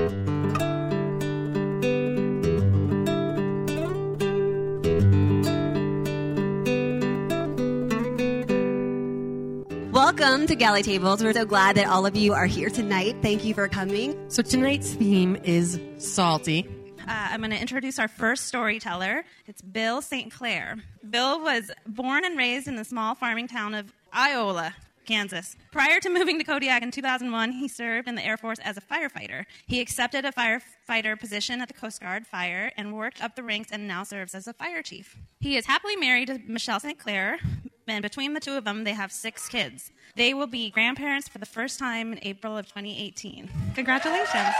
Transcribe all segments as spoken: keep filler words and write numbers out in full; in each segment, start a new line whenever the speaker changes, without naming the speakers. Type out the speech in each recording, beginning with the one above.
Welcome to Galley Tables. We're so glad that all of you are here tonight. Thank you for coming.
So tonight's theme is salty.
Uh, I'm going to introduce our first storyteller. It's Bill Saint Clair. Bill was born and raised in the small farming town of Iola, Kansas. Prior to moving to Kodiak in two thousand one, he served in the Air Force as a firefighter. He accepted a firefighter position at the Coast Guard Fire and worked up the ranks and now serves as a fire chief. He is happily married to Michelle Saint Clair, and between the two of them, they have six kids. They will be grandparents for the first time in April of twenty eighteen. Congratulations.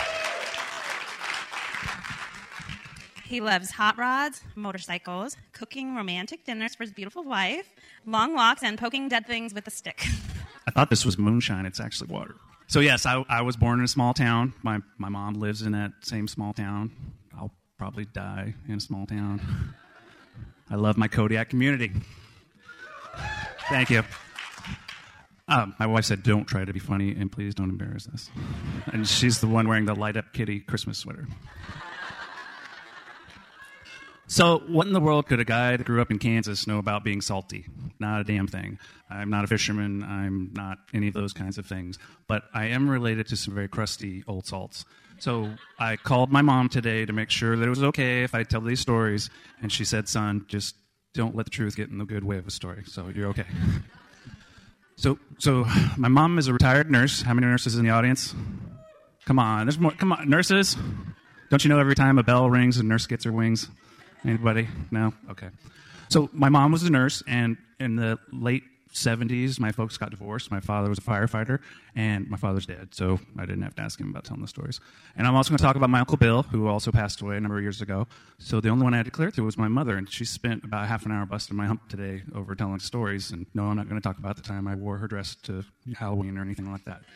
He loves hot rods, motorcycles, cooking romantic dinners for his beautiful wife, long walks, and poking dead things with a stick.
I thought this was moonshine. It's actually water. So, yes, I, I was born in a small town. My, my mom lives in that same small town. I'll probably die in a small town. I love my Kodiak community. Thank you. Um, my wife said, don't try to be funny, and please don't embarrass us. And she's the one wearing the light-up kitty Christmas sweater. So what in the world could a guy that grew up in Kansas know about being salty? Not a damn thing. I'm not a fisherman. I'm not any of those kinds of things. But I am related to some very crusty old salts. So I called my mom today to make sure that it was okay if I tell these stories. And she said, son, just don't let the truth get in the good way of a story. So you're okay. So so my mom is a retired nurse. How many nurses in the audience? Come on. There's more. Come on. Nurses? Don't you know every time a bell rings, a nurse gets her wings? Anybody? No? Okay. So my mom was a nurse, and in the late seventies, my folks got divorced. My father was a firefighter, and my father's dead, so I didn't have to ask him about telling the stories. And I'm also going to talk about my Uncle Bill, who also passed away a number of years ago. So the only one I had to clear through was my mother, and she spent about half an hour busting my hump today over telling stories. And no, I'm not going to talk about the time I wore her dress to Halloween or anything like that.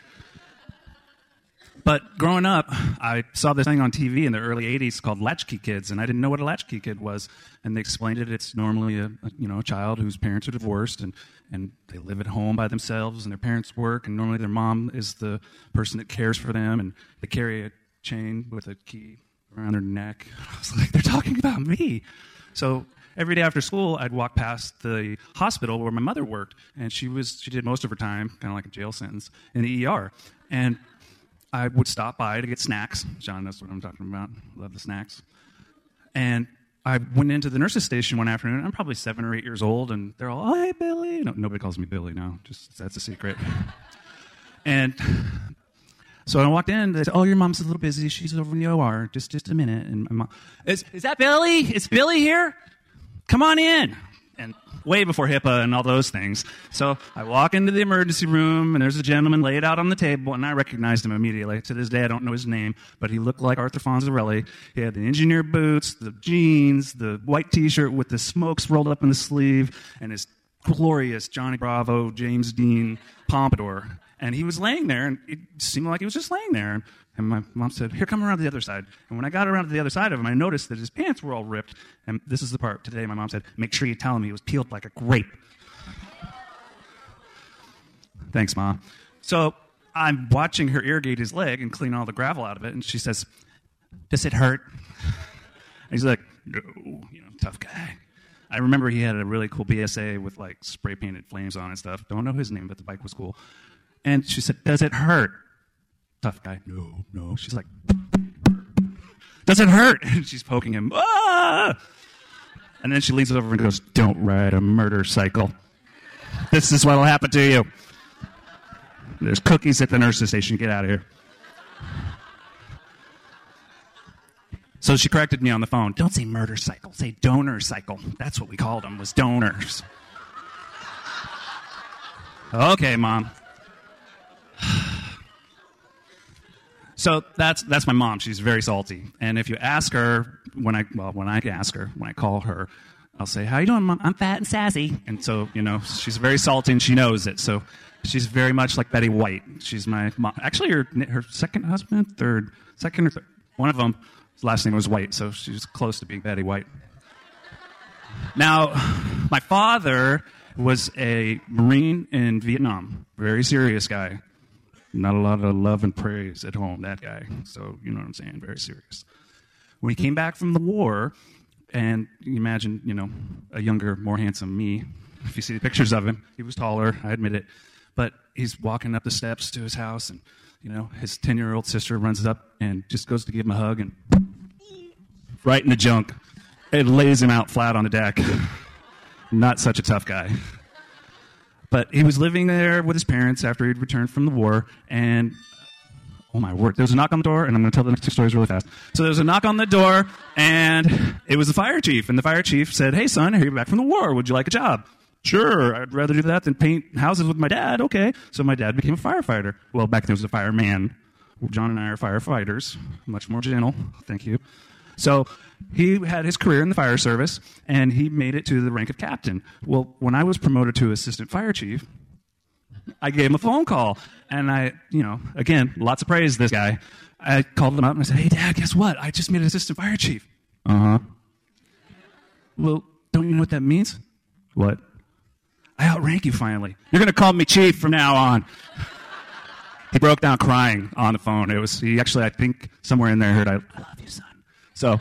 But growing up, I saw this thing on T V in the early eighties called Latchkey Kids, and I didn't know what a latchkey kid was. And they explained it. It's normally a, a you know a child whose parents are divorced, and, and they live at home by themselves, and their parents work, and normally their mom is the person that cares for them, and they carry a chain with a key around their neck. I was like, they're talking about me. So every day after school, I'd walk past the hospital where my mother worked, and she was she did most of her time, kind of like a jail sentence, in the E R. And I would stop by to get snacks. John knows what I'm talking about. Love the snacks. And I went into the nurse's station one afternoon. I'm probably seven or eight years old, and they're all, oh, hey, Billy. No, nobody calls me Billy now. Just that's a secret. And so I walked in. They said, oh, your mom's a little busy. She's over in the O R. Just just a minute. And my mom, is, is that Billy? Is Billy here? Come on in. And way before HIPAA and all those things. So I walk into the emergency room, and there's a gentleman laid out on the table, and I recognized him immediately. To this day, I don't know his name, but he looked like Arthur Fonzarelli. He had the engineer boots, the jeans, the white T-shirt with the smokes rolled up in the sleeve, and his glorious Johnny Bravo, James Dean pompadour. And he was laying there, and it seemed like he was just laying there. And my mom said, here, come around to the other side. And when I got around to the other side of him, I noticed that his pants were all ripped. And this is the part. Today, my mom said, make sure you tell him he was peeled like a grape. Thanks, Mom. So I'm watching her irrigate his leg and clean all the gravel out of it. And she says, does it hurt? And he's like, no, you know, tough guy. I remember he had a really cool B S A with, like, spray-painted flames on and stuff. Don't know his name, but the bike was cool. And she said, does it hurt? Tough guy. No, no. She's like, does it hurt? And she's poking him. Ah! And then she leans over and goes, don't ride a murder cycle. This is what will happen to you. There's cookies at the nurse's station. Get out of here. So she corrected me on the phone. Don't say murder cycle. Say donor cycle. That's what we called them, was donors. Okay, Mom. So that's that's my mom. She's very salty. And if you ask her, when I well, when I ask her, when I call her, I'll say, how you doing, Mom? I'm fat and sassy. And so, you know, she's very salty and she knows it. So she's very much like Betty White. She's my mom. Actually, her her second husband, third, second or third, one of them, his last name was White. So she's close to being Betty White. Now, my father was a Marine in Vietnam. Very serious guy. Not a lot of love and praise at home, that guy. So, you know what I'm saying? Very serious. When he came back from the war, and you imagine, you know, a younger, more handsome me, if you see the pictures of him, he was taller, I admit it, but he's walking up the steps to his house, and, you know, his ten-year-old sister runs up and just goes to give him a hug, and right in the junk, it lays him out flat on the deck. Not such a tough guy. But he was living there with his parents after he'd returned from the war, and oh my word, there was a knock on the door, and I'm going to tell the next two stories really fast. So there was a knock on the door, and it was the fire chief, and the fire chief said, "Hey, son, I hear you're back from the war. Would you like a job?" "Sure, I'd rather do that than paint houses with my dad." "Okay." So my dad became a firefighter. Well, back then it was a fireman. John and I are firefighters. Much more gentle. Thank you. So he had his career in the fire service, and he made it to the rank of captain. Well, when I was promoted to assistant fire chief, I gave him a phone call. And I, you know, again, lots of praise to this guy. I called him up and I said, "Hey, Dad, guess what? I just made an assistant fire chief." "Uh-huh." "Well, don't you know what that means?" "What?" "I outrank you finally. You're going to call me chief from now on." He broke down crying on the phone. It was, he actually, I think, somewhere in there heard, "I, I love you, son." So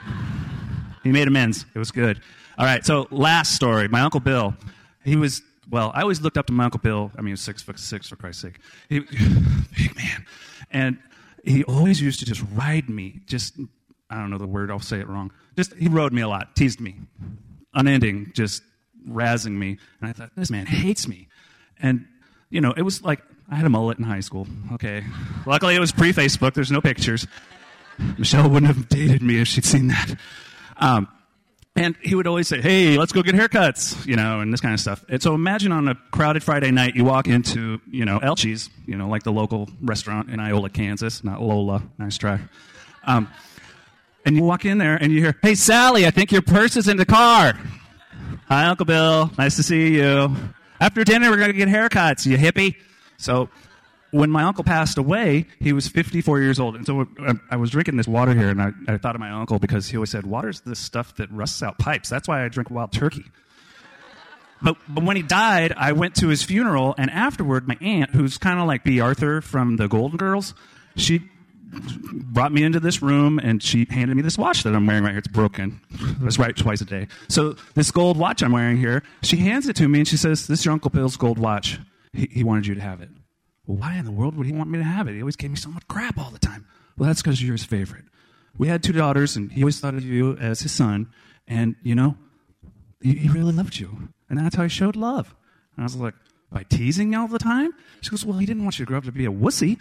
he made amends. It was good. All right, so last story. My Uncle Bill, he was, well, I always looked up to my Uncle Bill. I mean, he was six foot six, for Christ's sake. He, big man. And he always used to just ride me. Just, I don't know the word. I'll say it wrong. Just, he rode me a lot, teased me. Unending, just razzing me. And I thought, this man hates me. And, you know, it was like, I had a mullet in high school. Okay. Luckily, it was pre-Facebook. There's no pictures. Michelle wouldn't have dated me if she'd seen that. Um, and he would always say, "Hey, let's go get haircuts," you know, and this kind of stuff. And so imagine on a crowded Friday night, you walk into, you know, Elchie's, you know, like the local restaurant in Iola, Kansas. Not Lola. Nice try. Um, and you walk in there and you hear, "Hey, Sally, I think your purse is in the car." "Hi, Uncle Bill. Nice to see you. After dinner, we're going to get haircuts, you hippie." So when my uncle passed away, he was fifty-four years old. And so I was drinking this water here, and I, I thought of my uncle because he always said, "Water's the stuff that rusts out pipes. That's why I drink wild turkey." But, but when he died, I went to his funeral, and afterward, my aunt, who's kind of like B. Arthur from the Golden Girls, she brought me into this room, and she handed me this watch that I'm wearing right here. It's broken. I was right twice a day. So this gold watch I'm wearing here, she hands it to me, and she says, "This is your Uncle Bill's gold watch. He, he wanted you to have it." "Well, why in the world would he want me to have it? He always gave me so much crap all the time." "Well, that's because you're his favorite. We had two daughters, and he always thought of you as his son. And, you know, he, he really loved you. And that's how he showed love." And I was like, "By teasing you all the time?" She goes, "Well, he didn't want you to grow up to be a wussy."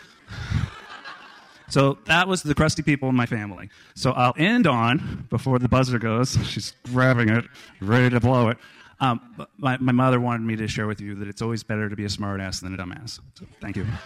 So that was the crusty people in my family. So I'll end on, before the buzzer goes, she's grabbing it, ready to blow it. Um, my, my mother wanted me to share with you that it's always better to be a smart ass than a dumbass. So, thank you.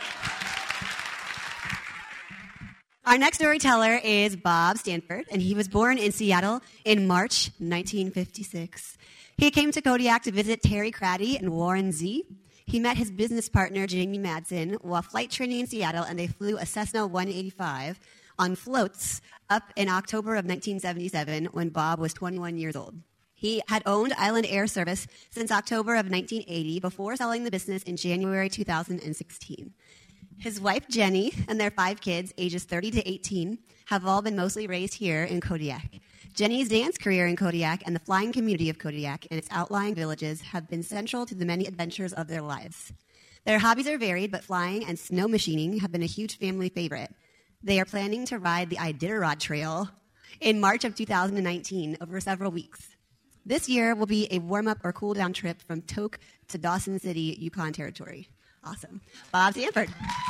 Our next storyteller is Bob Stanford, and he was born in Seattle in March nineteen fifty-six. He came to Kodiak to visit Terry Craddy and Warren Z. He met his business partner, Jamie Madsen, while flight training in Seattle, and they flew a Cessna one eighty-five on floats up in October of nineteen seventy-seven when Bob was twenty-one years old. He had owned Island Air Service since October of nineteen eighty before selling the business in January two thousand sixteen. His wife, Jenny, and their five kids, ages thirty to eighteen, have all been mostly raised here in Kodiak. Jenny's dance career in Kodiak and the flying community of Kodiak and its outlying villages have been central to the many adventures of their lives. Their hobbies are varied, but flying and snow machining have been a huge family favorite. They are planning to ride the Iditarod Trail in March of two thousand nineteen over several weeks. This year will be a warm-up or cool-down trip from Tok to Dawson City, Yukon Territory. Awesome. Bob Stanford.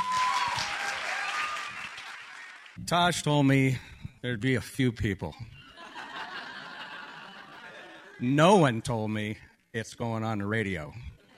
Taj told me there'd be a few people. No one told me it's going on the radio.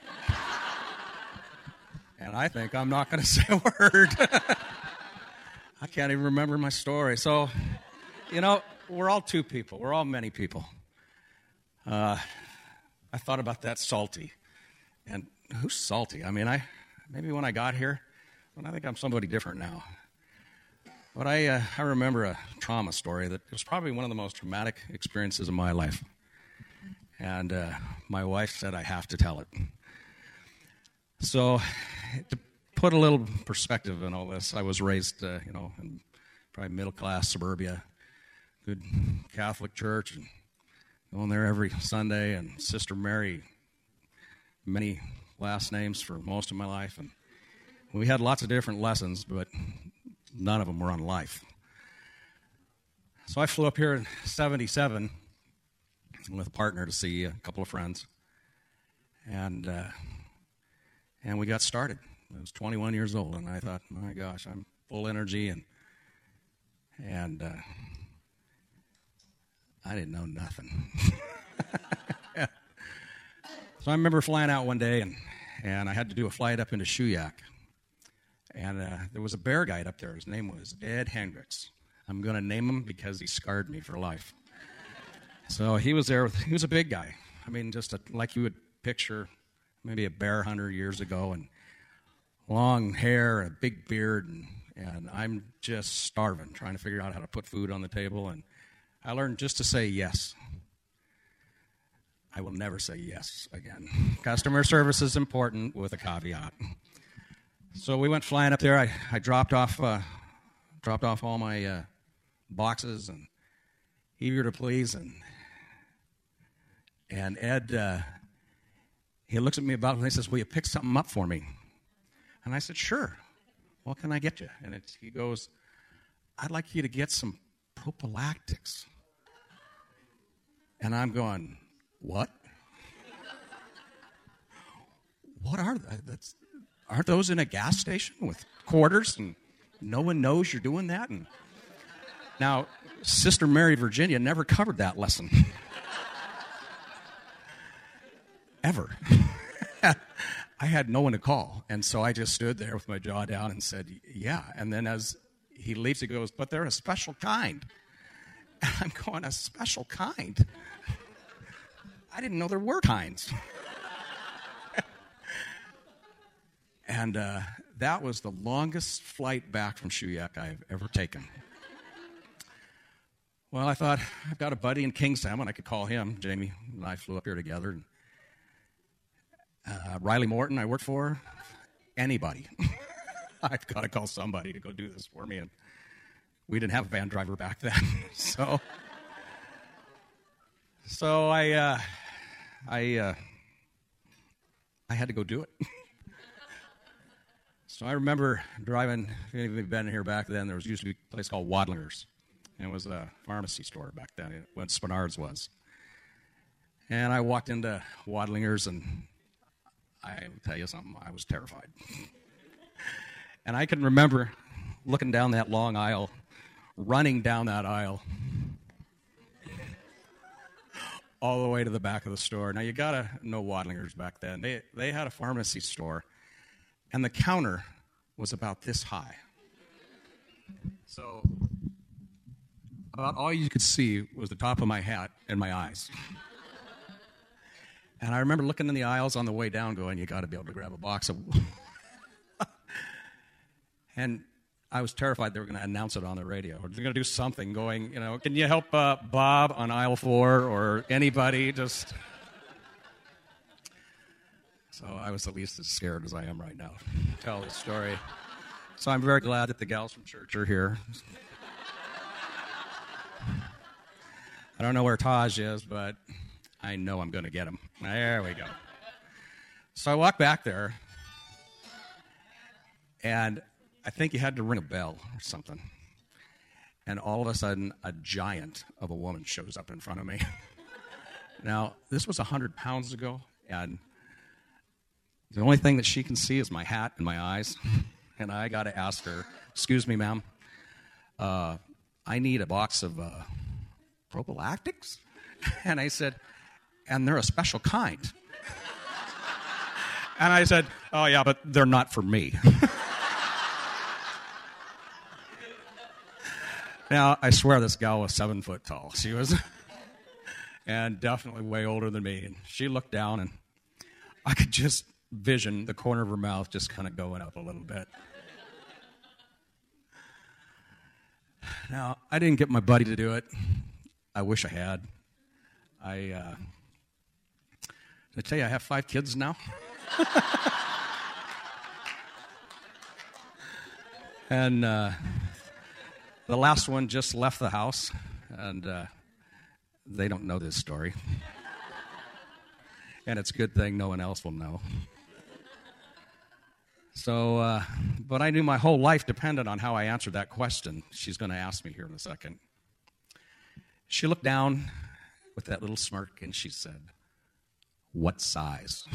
And I think I'm not going to say a word. I can't even remember my story. So, you know, we're all two people. We're all many people. Uh, I thought about that Salty. And who's Salty? I mean, I maybe when I got here, well, I think I'm somebody different now. But I, uh, I remember a trauma story that was probably one of the most traumatic experiences of my life. And uh, my wife said I have to tell it. So put a little perspective in all this, I was raised, uh, you know, in probably middle-class suburbia, good Catholic church, and going there every Sunday, and Sister Mary, many last names for most of my life. And we had lots of different lessons, but none of them were on life. So I flew up here in seventy-seven with a partner to see a couple of friends. And uh, and we got started. I was twenty-one years old, and I thought, my gosh, I'm full energy, and and uh, I didn't know nothing. Yeah. So I remember flying out one day, and, and I had to do a flight up into Shuyak. And uh, there was a bear guide up there. His name was Ed Hendricks. I'm going to name him because he scarred me for life. So he was there. With, he was a big guy. I mean, just a, like you would picture maybe a bear hunter years ago, and long hair, and a big beard, and, and I'm just starving, trying to figure out how to put food on the table. And I learned just to say yes. I will never say yes again. Customer service is important with a caveat. So we went flying up there. I, I dropped off uh, dropped off all my uh, boxes and eager to please. And and Ed, uh, he looks at me about it and he says, will you pick something up for me? And I said, sure. What can I get you? And it, he goes, I'd like you to get some prophylactics. And I'm going, what? What are they? That's, aren't those in a gas station with quarters and no one knows you're doing that? And now, Sister Mary Virginia never covered that lesson. Ever. I had no one to call, and so I just stood there with my jaw down and said, yeah. And then as he leaves, he goes, but they're a special kind. And I'm going, a special kind? I didn't know there were kinds. And uh, that was the longest flight back from Shuyak I've ever taken. Well, I thought, I've got a buddy in Kingstown, I could call him. Jamie and I flew up here together. And, uh, Riley Morton, I worked for. Anybody. I've got to call somebody to go do this for me. And we didn't have a van driver back then. so so I, uh, I, uh, I had to go do it. So I remember driving, if any of you have been here back then, there was used to be a place called Wadlinger's. And it was a pharmacy store back then, when Spenard's was. And I walked into Wadlinger's, and I will tell you something, I was terrified. And I can remember looking down that long aisle, running down that aisle, all the way to the back of the store. Now, you got to know Wadlinger's back then. They, they had a pharmacy store. And the counter was about this high. So about all you could see was the top of my hat and my eyes. And I remember looking in the aisles on the way down going, you got to be able to grab a box of... And I was terrified they were going to announce it on the radio. Or they're going to do something going, you know, can you help uh, Bob on aisle four or anybody just... So I was at least as scared as I am right now to tell this story. So I'm very glad that the gals from church are here. I don't know where Taj is, but I know I'm going to get him. There we go. So I walk back there, and I think you had to ring a bell or something. And all of a sudden, a giant of a woman shows up in front of me. Now, this was one hundred pounds ago, and the only thing that she can see is my hat and my eyes. And I got to ask her, excuse me, ma'am, uh, I need a box of uh, prophylactics? And I said, and they're a special kind. And I said, oh, yeah, but they're not for me. Now, I swear this gal was seven foot tall. She was, and definitely way older than me. And she looked down, and I could just vision the corner of her mouth just kind of going up a little bit. Now, I didn't get my buddy to do it. I wish I had. I, uh, did I tell you I have five kids now? And uh, the last one just left the house, and uh, they don't know this story. And it's a good thing no one else will know. So, uh, but I knew my whole life depended on how I answered that question she's going to ask me here in a second. She looked down with that little smirk, and she said, "What size?"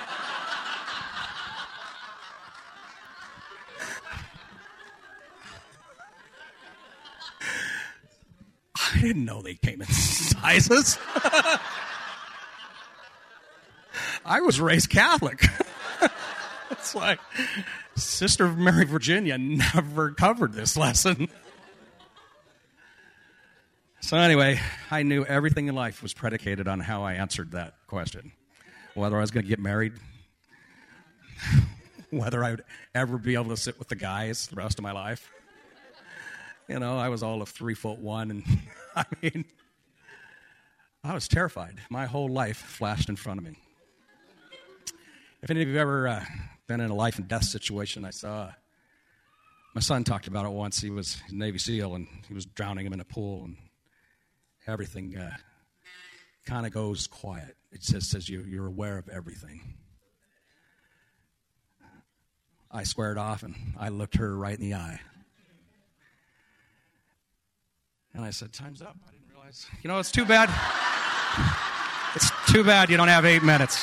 I didn't know they came in sizes. I was raised Catholic. It's like Sister Mary Virginia never covered this lesson. So anyway, I knew everything in life was predicated on how I answered that question. Whether I was going to get married, whether I would ever be able to sit with the guys the rest of my life. You know, I was all of three foot one, and I mean, I was terrified. My whole life flashed in front of me. If any of you have ever uh, been in a life and death situation, I saw, my son talked about it once. He was a Navy SEAL, and he was drowning him in a pool, and everything uh, kind of goes quiet. It just says you, you're aware of everything. I squared off, and I looked her right in the eye. And I said, "Time's up." I didn't realize. You know, it's too bad. It's too bad you don't have eight minutes.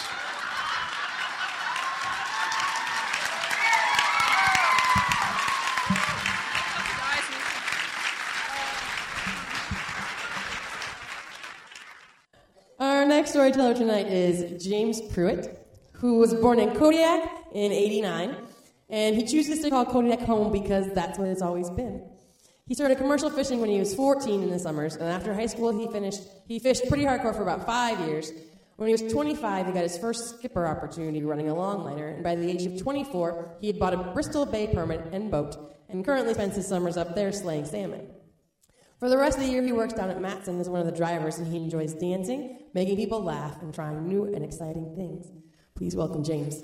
Our next storyteller tonight is James Pruitt, who was born in Kodiak in eighty-nine, and he chooses to call Kodiak home because that's what it's always been. He started commercial fishing when he was fourteen in the summers, and after high school he finished he fished pretty hardcore for about five years. When he was twenty-five, he got his first skipper opportunity running a longliner, and by the age of twenty-four, he had bought a Bristol Bay permit and boat, and currently spends his summers up there slaying salmon. For the rest of the year, he works down at Matson as one of the drivers, and he enjoys dancing, making people laugh, and trying new and exciting things. Please welcome James.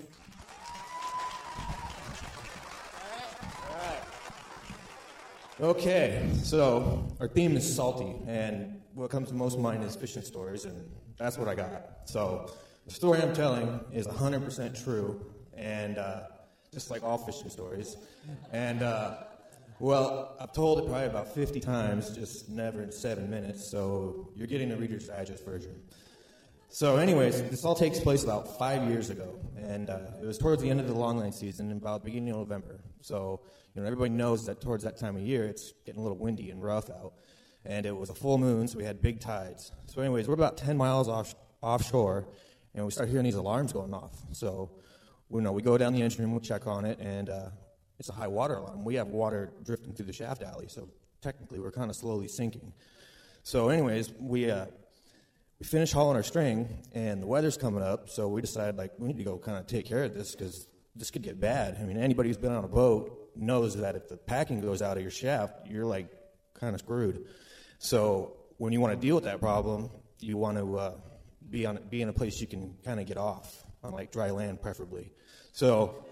Okay, so our theme is salty, and what comes to most mind is fishing stories, and that's what I got. So the story I'm telling is one hundred percent true, and uh, just like all fishing stories. And, uh, well, I've told it probably about fifty times, just never in seven minutes, so you're getting the Reader's Digest version. So anyways, this all takes place about five years ago, and uh, it was towards the end of the longline season, about the beginning of November. So, you know, everybody knows that towards that time of year, it's getting a little windy and rough out. And it was a full moon, so we had big tides. So anyways, we're about ten miles off offshore, and we start hearing these alarms going off. So, you know, we go down the engine room, we'll check on it, and uh, it's a high water alarm. We have water drifting through the shaft alley, so technically we're kind of slowly sinking. So anyways, we uh, we finish hauling our string, and the weather's coming up, so we decided, like, we need to go kind of take care of this, because this could get bad. I mean, anybody who's been on a boat knows that if the packing goes out of your shaft, you're, like, kind of screwed. So when you want to deal with that problem, you want to uh, be on be in a place you can kind of get off, on, like, dry land, preferably. So,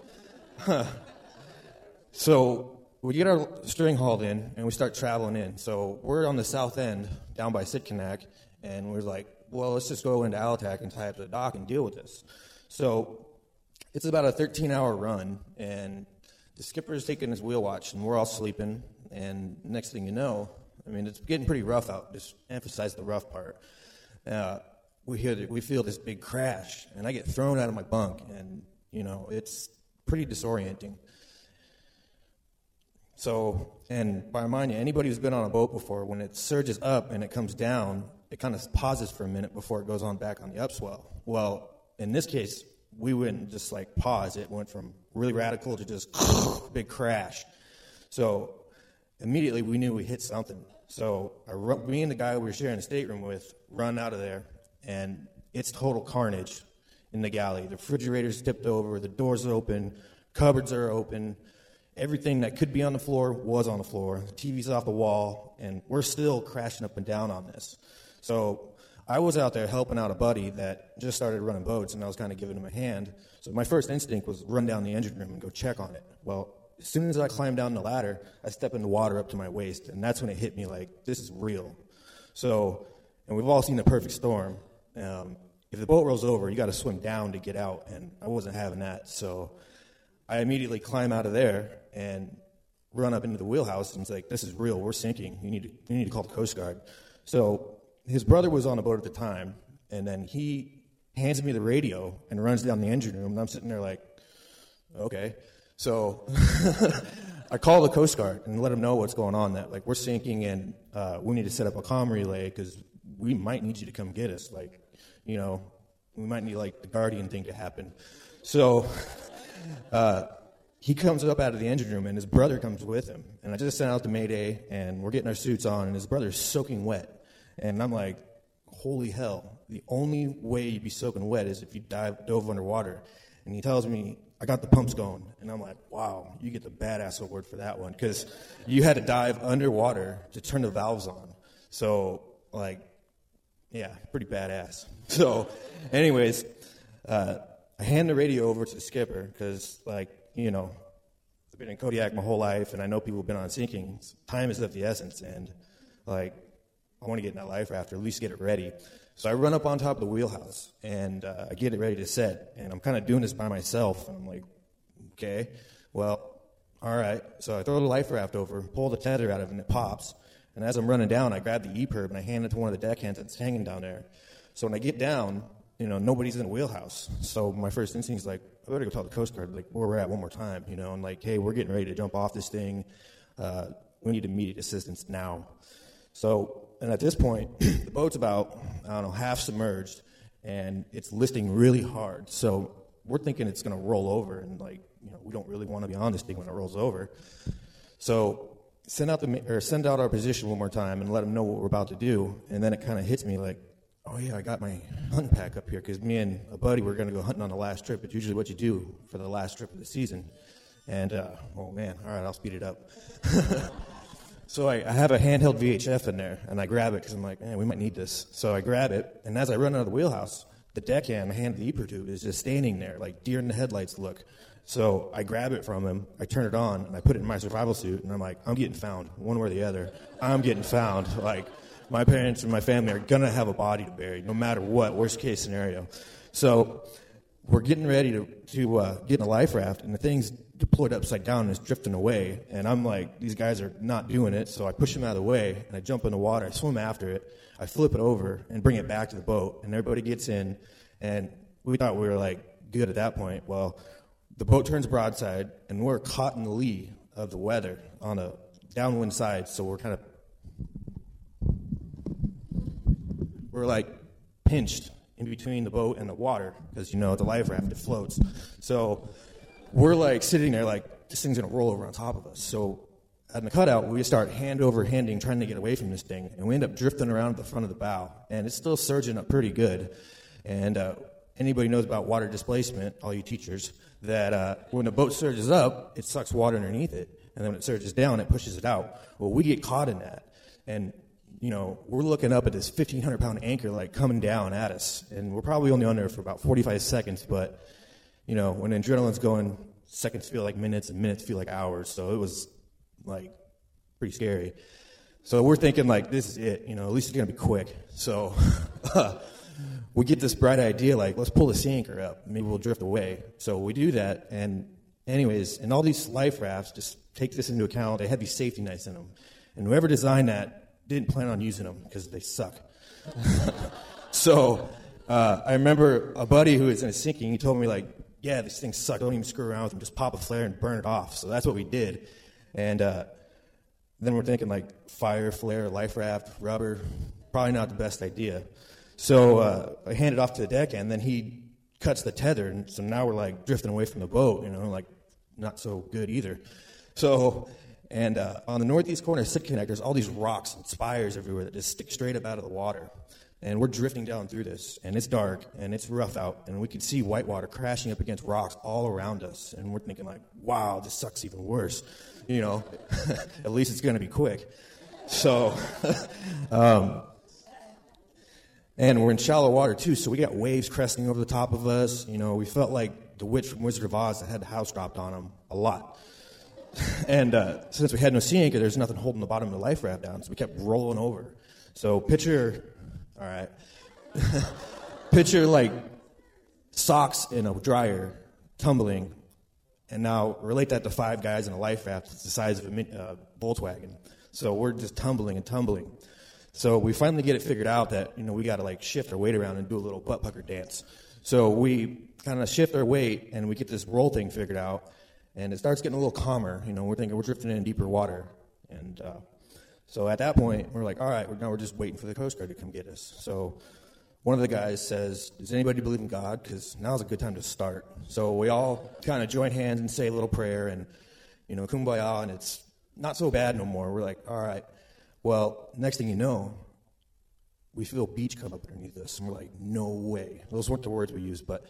so we get our string hauled in, and we start traveling in. So we're on the south end, down by Sitkinak, and we're like, well, let's just go into Alatac and tie up to the dock and deal with this. So it's about a thirteen-hour run, and the skipper's taking his wheel watch, and we're all sleeping, and next thing you know, I mean, it's getting pretty rough out. Just emphasize the rough part. Uh, we hear that we feel this big crash, and I get thrown out of my bunk, and, you know, it's pretty disorienting. So, and by mind you, anybody who's been on a boat before, when it surges up and it comes down, it kind of pauses for a minute before it goes on back on the upswell. Well, in this case, we wouldn't just like pause. It went from really radical to just big crash. So immediately we knew we hit something. So I run, me and the guy we were sharing the stateroom with run out of there, and it's total carnage in the galley. The refrigerator's tipped over, the doors are open, cupboards are open. Everything that could be on the floor was on the floor. The T V's off the wall, and we're still crashing up and down on this. So I was out there helping out a buddy that just started running boats, and I was kind of giving him a hand. So my first instinct was run down the engine room and go check on it. Well, as soon as I climb down the ladder, I step in the water up to my waist, and that's when it hit me like, this is real. So, and we've all seen The Perfect Storm. Um, if the boat rolls over, you got to swim down to get out, and I wasn't having that. So I immediately climb out of there and run up into the wheelhouse, and it's like, this is real, we're sinking. You need to, you need to call the Coast Guard. So his brother was on the boat at the time, and then he hands me the radio and runs down the engine room, and I'm sitting there like, okay. So I call the Coast Guard and let them know what's going on, that like we're sinking and uh, we need to set up a comm relay because we might need you to come get us. Like, you know, we might need like the Guardian thing to happen. So uh, he comes up out of the engine room and his brother comes with him. And I just sent out the Mayday and we're getting our suits on and his brother's soaking wet. And I'm like, holy hell, the only way you'd be soaking wet is if you dive, dove underwater. And he tells me, I got the pumps going. And I'm like, wow, you get the badass award for that one. Because you had to dive underwater to turn the valves on. So, like, yeah, pretty badass. So, anyways, uh, I hand the radio over to the skipper because, like, you know, I've been in Kodiak my whole life, and I know people have been on sinking. Time is of the essence, and, like, I want to get in that life raft or at least get it ready. So I run up on top of the wheelhouse, and uh, I get it ready to set. And I'm kind of doing this by myself. And I'm like, okay, well, all right. So I throw the life raft over, pull the tether out of it, and it pops. And as I'm running down, I grab the E-perb, and I hand it to one of the deckhands that's hanging down there. So when I get down, you know, nobody's in the wheelhouse. So my first instinct is like, I better go tell the Coast Guard, like, where we're at one more time, you know, and like, hey, we're getting ready to jump off this thing. Uh, we need immediate assistance now. So, and at this point, the boat's about, I don't know, half submerged, and it's listing really hard. So we're thinking it's going to roll over, and, like, you know, we don't really want to be on this thing when it rolls over. So send out the or send out our position one more time and let them know what we're about to do. And then it kind of hits me like, oh, yeah, I got my hunting pack up here because me and a buddy were going to go hunting on the last trip. It's usually what you do for the last trip of the season. And, uh, oh, man, all right, I'll speed it up. So I, I have a handheld V H F in there, and I grab it because I'm like, man, we might need this. So I grab it, and as I run out of the wheelhouse, the deckhand, the hand of the E-per tube, is just standing there, like deer in the headlights look. So I grab it from him, I turn it on, and I put it in my survival suit, and I'm like, I'm getting found, one way or the other. I'm getting found. Like, my parents and my family are going to have a body to bury, no matter what, worst case scenario. So we're getting ready to, to uh, get in a life raft, and the thing's deployed upside down and is drifting away. And I'm like, these guys are not doing it. So I push them out of the way, and I jump in the water. I swim after it. I flip it over and bring it back to the boat, and everybody gets in. And we thought we were, like, good at that point. Well, the boat turns broadside, and we're caught in the lee of the weather on a downwind side. So we're kind of, we're, like, pinched in between the boat and the water because, you know, the life raft, it floats. So we're, like, sitting there like, this thing's going to roll over on top of us. So at the cutout, we start hand over handing, trying to get away from this thing. And we end up drifting around at the front of the bow. And it's still surging up pretty good. And uh, anybody knows about water displacement, all you teachers, that uh, when a boat surges up, it sucks water underneath it. And then when it surges down, it pushes it out. Well, we get caught in that. And, you know, we're looking up at this fifteen hundred pound anchor, like, coming down at us. And we're probably only on there for about forty-five seconds, but, you know, when adrenaline's going, seconds feel like minutes and minutes feel like hours. So it was, like, pretty scary. So we're thinking, like, this is it. You know, at least it's going to be quick. So we get this bright idea, like, let's pull the sea anchor up. Maybe we'll drift away. So we do that. And anyways, and all these life rafts, just take this into account. They had these safety nets in them. And whoever designed that didn't plan on using them because they suck. So uh, I remember a buddy who was in a sinking, he told me, like, yeah, this thing sucks. Don't even screw around with them. Just pop a flare and burn it off. So that's what we did. And uh, then we're thinking, like, fire, flare, life raft, rubber, probably not the best idea. So uh, I hand it off to the deckhand, and then he cuts the tether. And so now we're, like, drifting away from the boat, you know, like, not so good either. So, and uh, on the northeast corner of Sitkanack, there's all these rocks and spires everywhere that just stick straight up out of the water. And we're drifting down through this, and it's dark, and it's rough out, and we can see whitewater crashing up against rocks all around us. And we're thinking, like, wow, this sucks even worse. You know, at least it's going to be quick. So, um, and we're in shallow water, too, so we got waves cresting over the top of us. You know, we felt like the witch from Wizard of Oz that had the house dropped on them a lot. and uh, since we had no sea anchor, there's nothing holding the bottom of the life raft down, so we kept rolling over. So picture, all right, picture like socks in a dryer tumbling, and now relate that to five guys in a life raft that's the size of a uh, Volkswagen. So we're just tumbling and tumbling. So we finally get it figured out that, you know, we got to like shift our weight around and do a little butt pucker dance. So we kind of shift our weight and we get this roll thing figured out, and it starts getting a little calmer. You know, we're thinking we're drifting in deeper water. And uh, so at that point, we're like, all right, now we're just waiting for the Coast Guard to come get us. So one of the guys says, does anybody believe in God? Because now's a good time to start. So we all kind of join hands and say a little prayer and, you know, kumbaya, and it's not so bad no more. We're like, all right. Well, next thing you know, we feel beach come up underneath us, and we're like, no way. Those weren't the words we used, but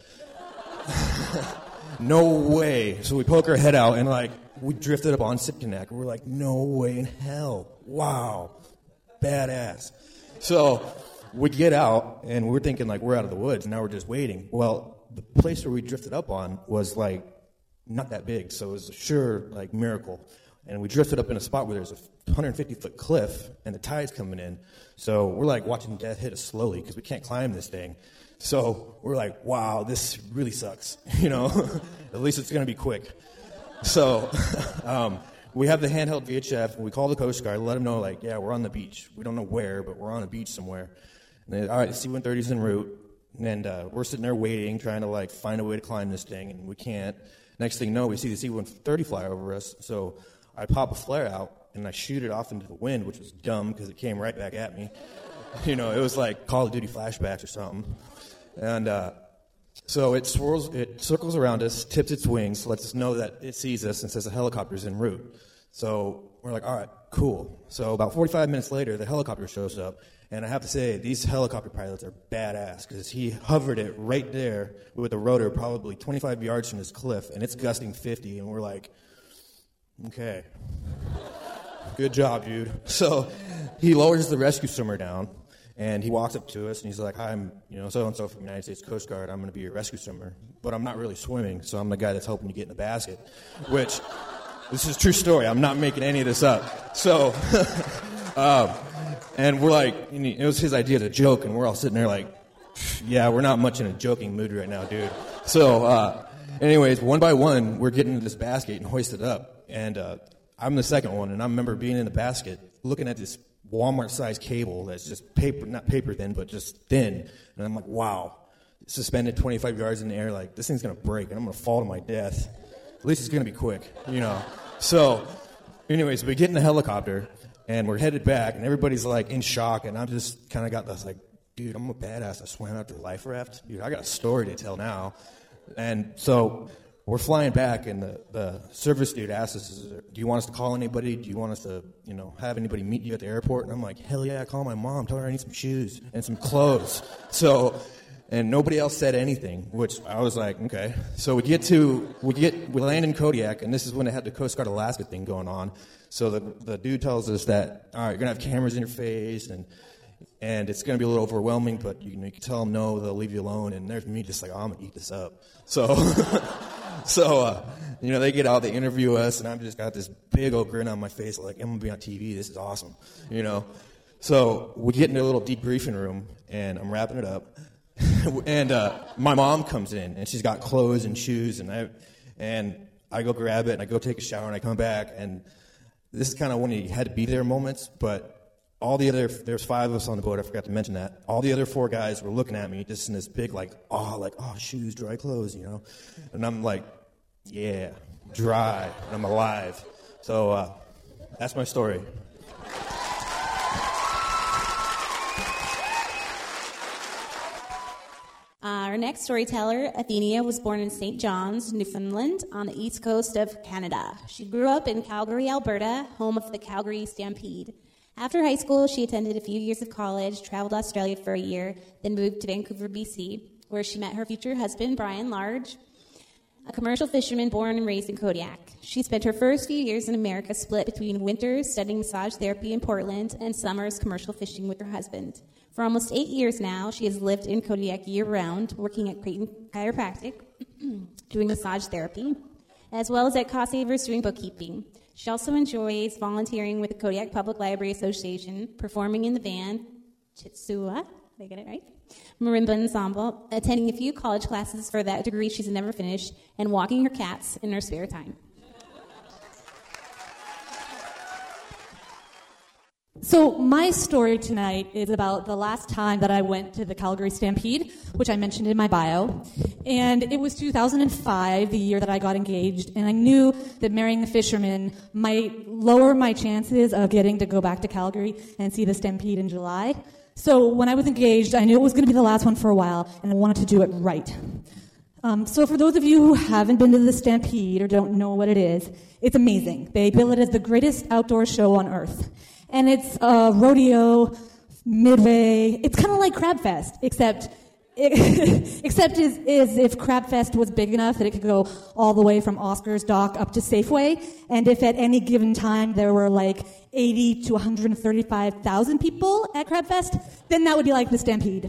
no way. So we poke our head out, and like, we drifted up on Sipkanek, and we're like, no way in hell. Wow. Badass. So we get out, and we're thinking like we're out of the woods, and now we're just waiting. Well, the place where we drifted up on was like not that big, so it was a sure like miracle. And we drifted up in a spot where there's a one hundred fifty foot cliff, and the tide's coming in. So we're like watching death hit us slowly because we can't climb this thing. So we're like, wow, this really sucks. You know, at least it's going to be quick. So um, we have the handheld V H F, and we call the Coast Guard, let them know, like, yeah, we're on the beach. We don't know where, but we're on a beach somewhere. And they, all right, the C one thirty's en route. And uh, we're sitting there waiting, trying to like find a way to climb this thing, and we can't. Next thing you know, we see the C one thirty fly over us. So I pop a flare out, and I shoot it off into the wind, which was dumb because it came right back at me. You know, it was like Call of Duty flashbacks or something. And uh, so it swirls, it circles around us, tips its wings, lets us know that it sees us, and says the helicopter's en route. So we're like, all right, cool. So about forty-five minutes later, the helicopter shows up. And I have to say, these helicopter pilots are badass because he hovered it right there with the rotor probably twenty-five yards from this cliff, and it's gusting fifty, and we're like, okay. Good job, dude. So he lowers the rescue swimmer down, and he walks up to us, and he's like, I'm, you know, so-and-so from the United States Coast Guard. I'm going to be your rescue swimmer. But I'm not really swimming, so I'm the guy that's helping you get in the basket, which, this is a true story. I'm not making any of this up. So, um, and we're like, it was his idea to joke, and we're all sitting there like, yeah, we're not much in a joking mood right now, dude. So, uh, anyways, one by one, we're getting into this basket and hoisted up, and uh, I'm the second one, and I remember being in the basket, looking at this Walmart-sized cable that's just paper, not paper thin, but just thin, and I'm like, wow, suspended twenty-five yards in the air, like, this thing's going to break, and I'm going to fall to my death. At least it's going to be quick, you know. So, anyways, we get in the helicopter, and we're headed back, and everybody's, like, in shock, and I'm just kind of got this, like, dude, I'm a badass. I swam out to the life raft. Dude, I got a story to tell now. And so we're flying back, and the, the service dude asks us, do you want us to call anybody? Do you want us to, you know, have anybody meet you at the airport? And I'm like, hell yeah, call my mom. Tell her I need some shoes and some clothes. So, and nobody else said anything, which I was like, okay. So we get to, we get, we land in Kodiak, and this is when they had the Coast Guard Alaska thing going on. So the, the dude tells us that, all right, you're going to have cameras in your face, and And it's going to be a little overwhelming, but you, know, you can tell them no, they'll leave you alone. And there's me just like, oh, I'm going to eat this up. So, so uh, you know, they get out, they interview us, and I've just got this big old grin on my face, like, I'm going to be on T V. This is awesome, you know. So we get into a little debriefing room, and I'm wrapping it up. and uh, my mom comes in, and she's got clothes and shoes, and I, and I go grab it, and I go take a shower, and I come back. And this is kind of one of the had to be there moments, but all the other, there's five of us on the boat, I forgot to mention that. All the other four guys were looking at me just in this big, like, oh, like, oh, shoes, dry clothes, you know. And I'm like, yeah, dry, and I'm alive. So uh, that's my story.
Our next storyteller, Athenia, was born in Saint John's, Newfoundland, on the east coast of Canada. She grew up in Calgary, Alberta, home of the Calgary Stampede. After high school, she attended a few years of college, traveled to Australia for a year, then moved to Vancouver, B C, where she met her future husband, Brian Large, a commercial fisherman born and raised in Kodiak. She spent her first few years in America split between winters studying massage therapy in Portland and summers commercial fishing with her husband. For almost eight years now, she has lived in Kodiak year-round, working at Creighton Chiropractic, doing massage therapy, as well as at cost savers doing bookkeeping. She also enjoys volunteering with the Kodiak Public Library Association, performing in the band, Chitsua, did I get it right? Marimba Ensemble, attending a few college classes for that degree she's never finished, and walking her cats in her spare time.
So my story tonight is about the last time that I went to the Calgary Stampede, which I mentioned in my bio. And it was two thousand five, the year that I got engaged, and I knew that marrying a fisherman might lower my chances of getting to go back to Calgary and see the Stampede in July. So when I was engaged, I knew it was going to be the last one for a while, and I wanted to do it right. Um, so for those of you who haven't been to the Stampede or don't know what it is, it's amazing. They bill it as the greatest outdoor show on earth. And it's a rodeo, midway. It's kind of like Crab Fest, except it, except is, is if Crab Fest was big enough that it could go all the way from Oscar's Dock up to Safeway, and if at any given time there were like eighty to one hundred thirty-five thousand people at Crab Fest, then that would be like the Stampede.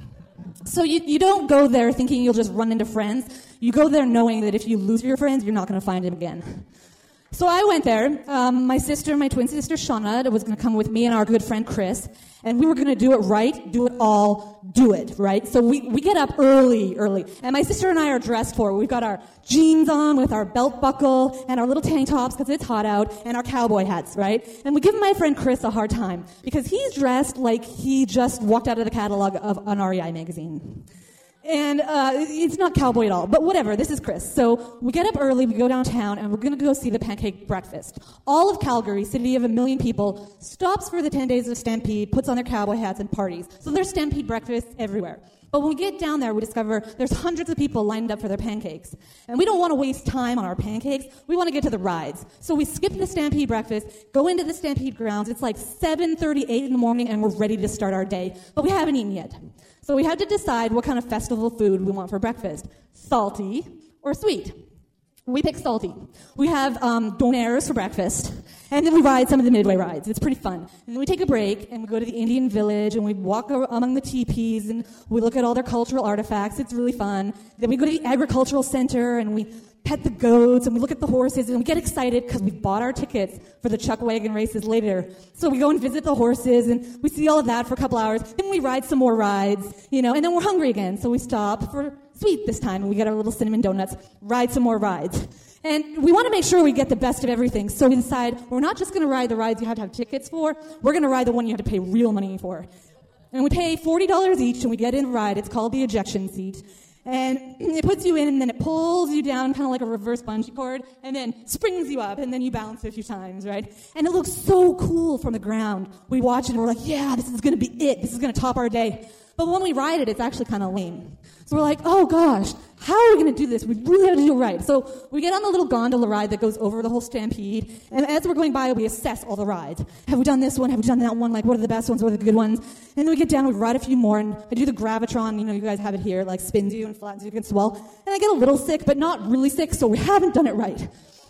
So you, you don't go there thinking you'll just run into friends. You go there knowing that if you lose your friends, you're not going to find them again. So I went there. Um, my sister, my twin sister, Shauna, was going to come with me and our good friend Chris, and we were going to do it right, do it all, do it, right? So we, we get up early, early, and my sister and I are dressed for it. We've got our jeans on with our belt buckle and our little tank tops because it's hot out, and our cowboy hats, right? And we give my friend Chris a hard time because he's dressed like he just walked out of the catalog of an R E I magazine. And uh, it's not cowboy at all, but whatever, this is Chris. So we get up early, we go downtown, and we're going to go see the Pancake Breakfast. All of Calgary, city of a million people, stops for the ten days of Stampede, puts on their cowboy hats, and parties. So there's Stampede breakfasts everywhere. But when we get down there, we discover there's hundreds of people lined up for their pancakes. And we don't want to waste time on our pancakes. We want to get to the rides. So we skip the Stampede breakfast, go into the Stampede grounds. It's like seven thirty-eight in the morning, and we're ready to start our day. But we haven't eaten yet. So we had to decide what kind of festival food we want for breakfast, salty or sweet. We pick salty. We have um, donaires for breakfast, and then we ride some of the midway rides. It's pretty fun. And then we take a break, and we go to the Indian village, and we walk among the teepees, and we look at all their cultural artifacts. It's really fun. Then we go to the agricultural center, and we pet the goats, and we look at the horses, and we get excited because we bought our tickets for the chuck wagon races later. So we go and visit the horses, and we see all of that for a couple hours. Then we ride some more rides, you know, and then we're hungry again. So we stop for sweet this time, and we get our little cinnamon donuts, ride some more rides. And we want to make sure we get the best of everything. So we decide we're not just going to ride the rides you have to have tickets for. We're going to ride the one you have to pay real money for. And we pay forty dollars each, and we get in a ride. It's called the ejection seat. And it puts you in, and then it pulls you down kind of like a reverse bungee cord, and then springs you up, and then you bounce a few times, right? And it looks so cool from the ground. We watch it, and we're like, yeah, this is going to be it. This is going to top our day. But when we ride it, it's actually kind of lame. So we're like, oh gosh, how are we going to do this? We really have to do it right. So we get on the little gondola ride that goes over the whole Stampede, and as we're going by, we assess all the rides. Have we done this one? Have we done that one? Like, what are the best ones? What are the good ones? And then we get down, we ride a few more, and I do the Gravitron. You know, you guys have it here. It, like, spins you and flattens you against the wall. And I get a little sick, but not really sick, so we haven't done it right.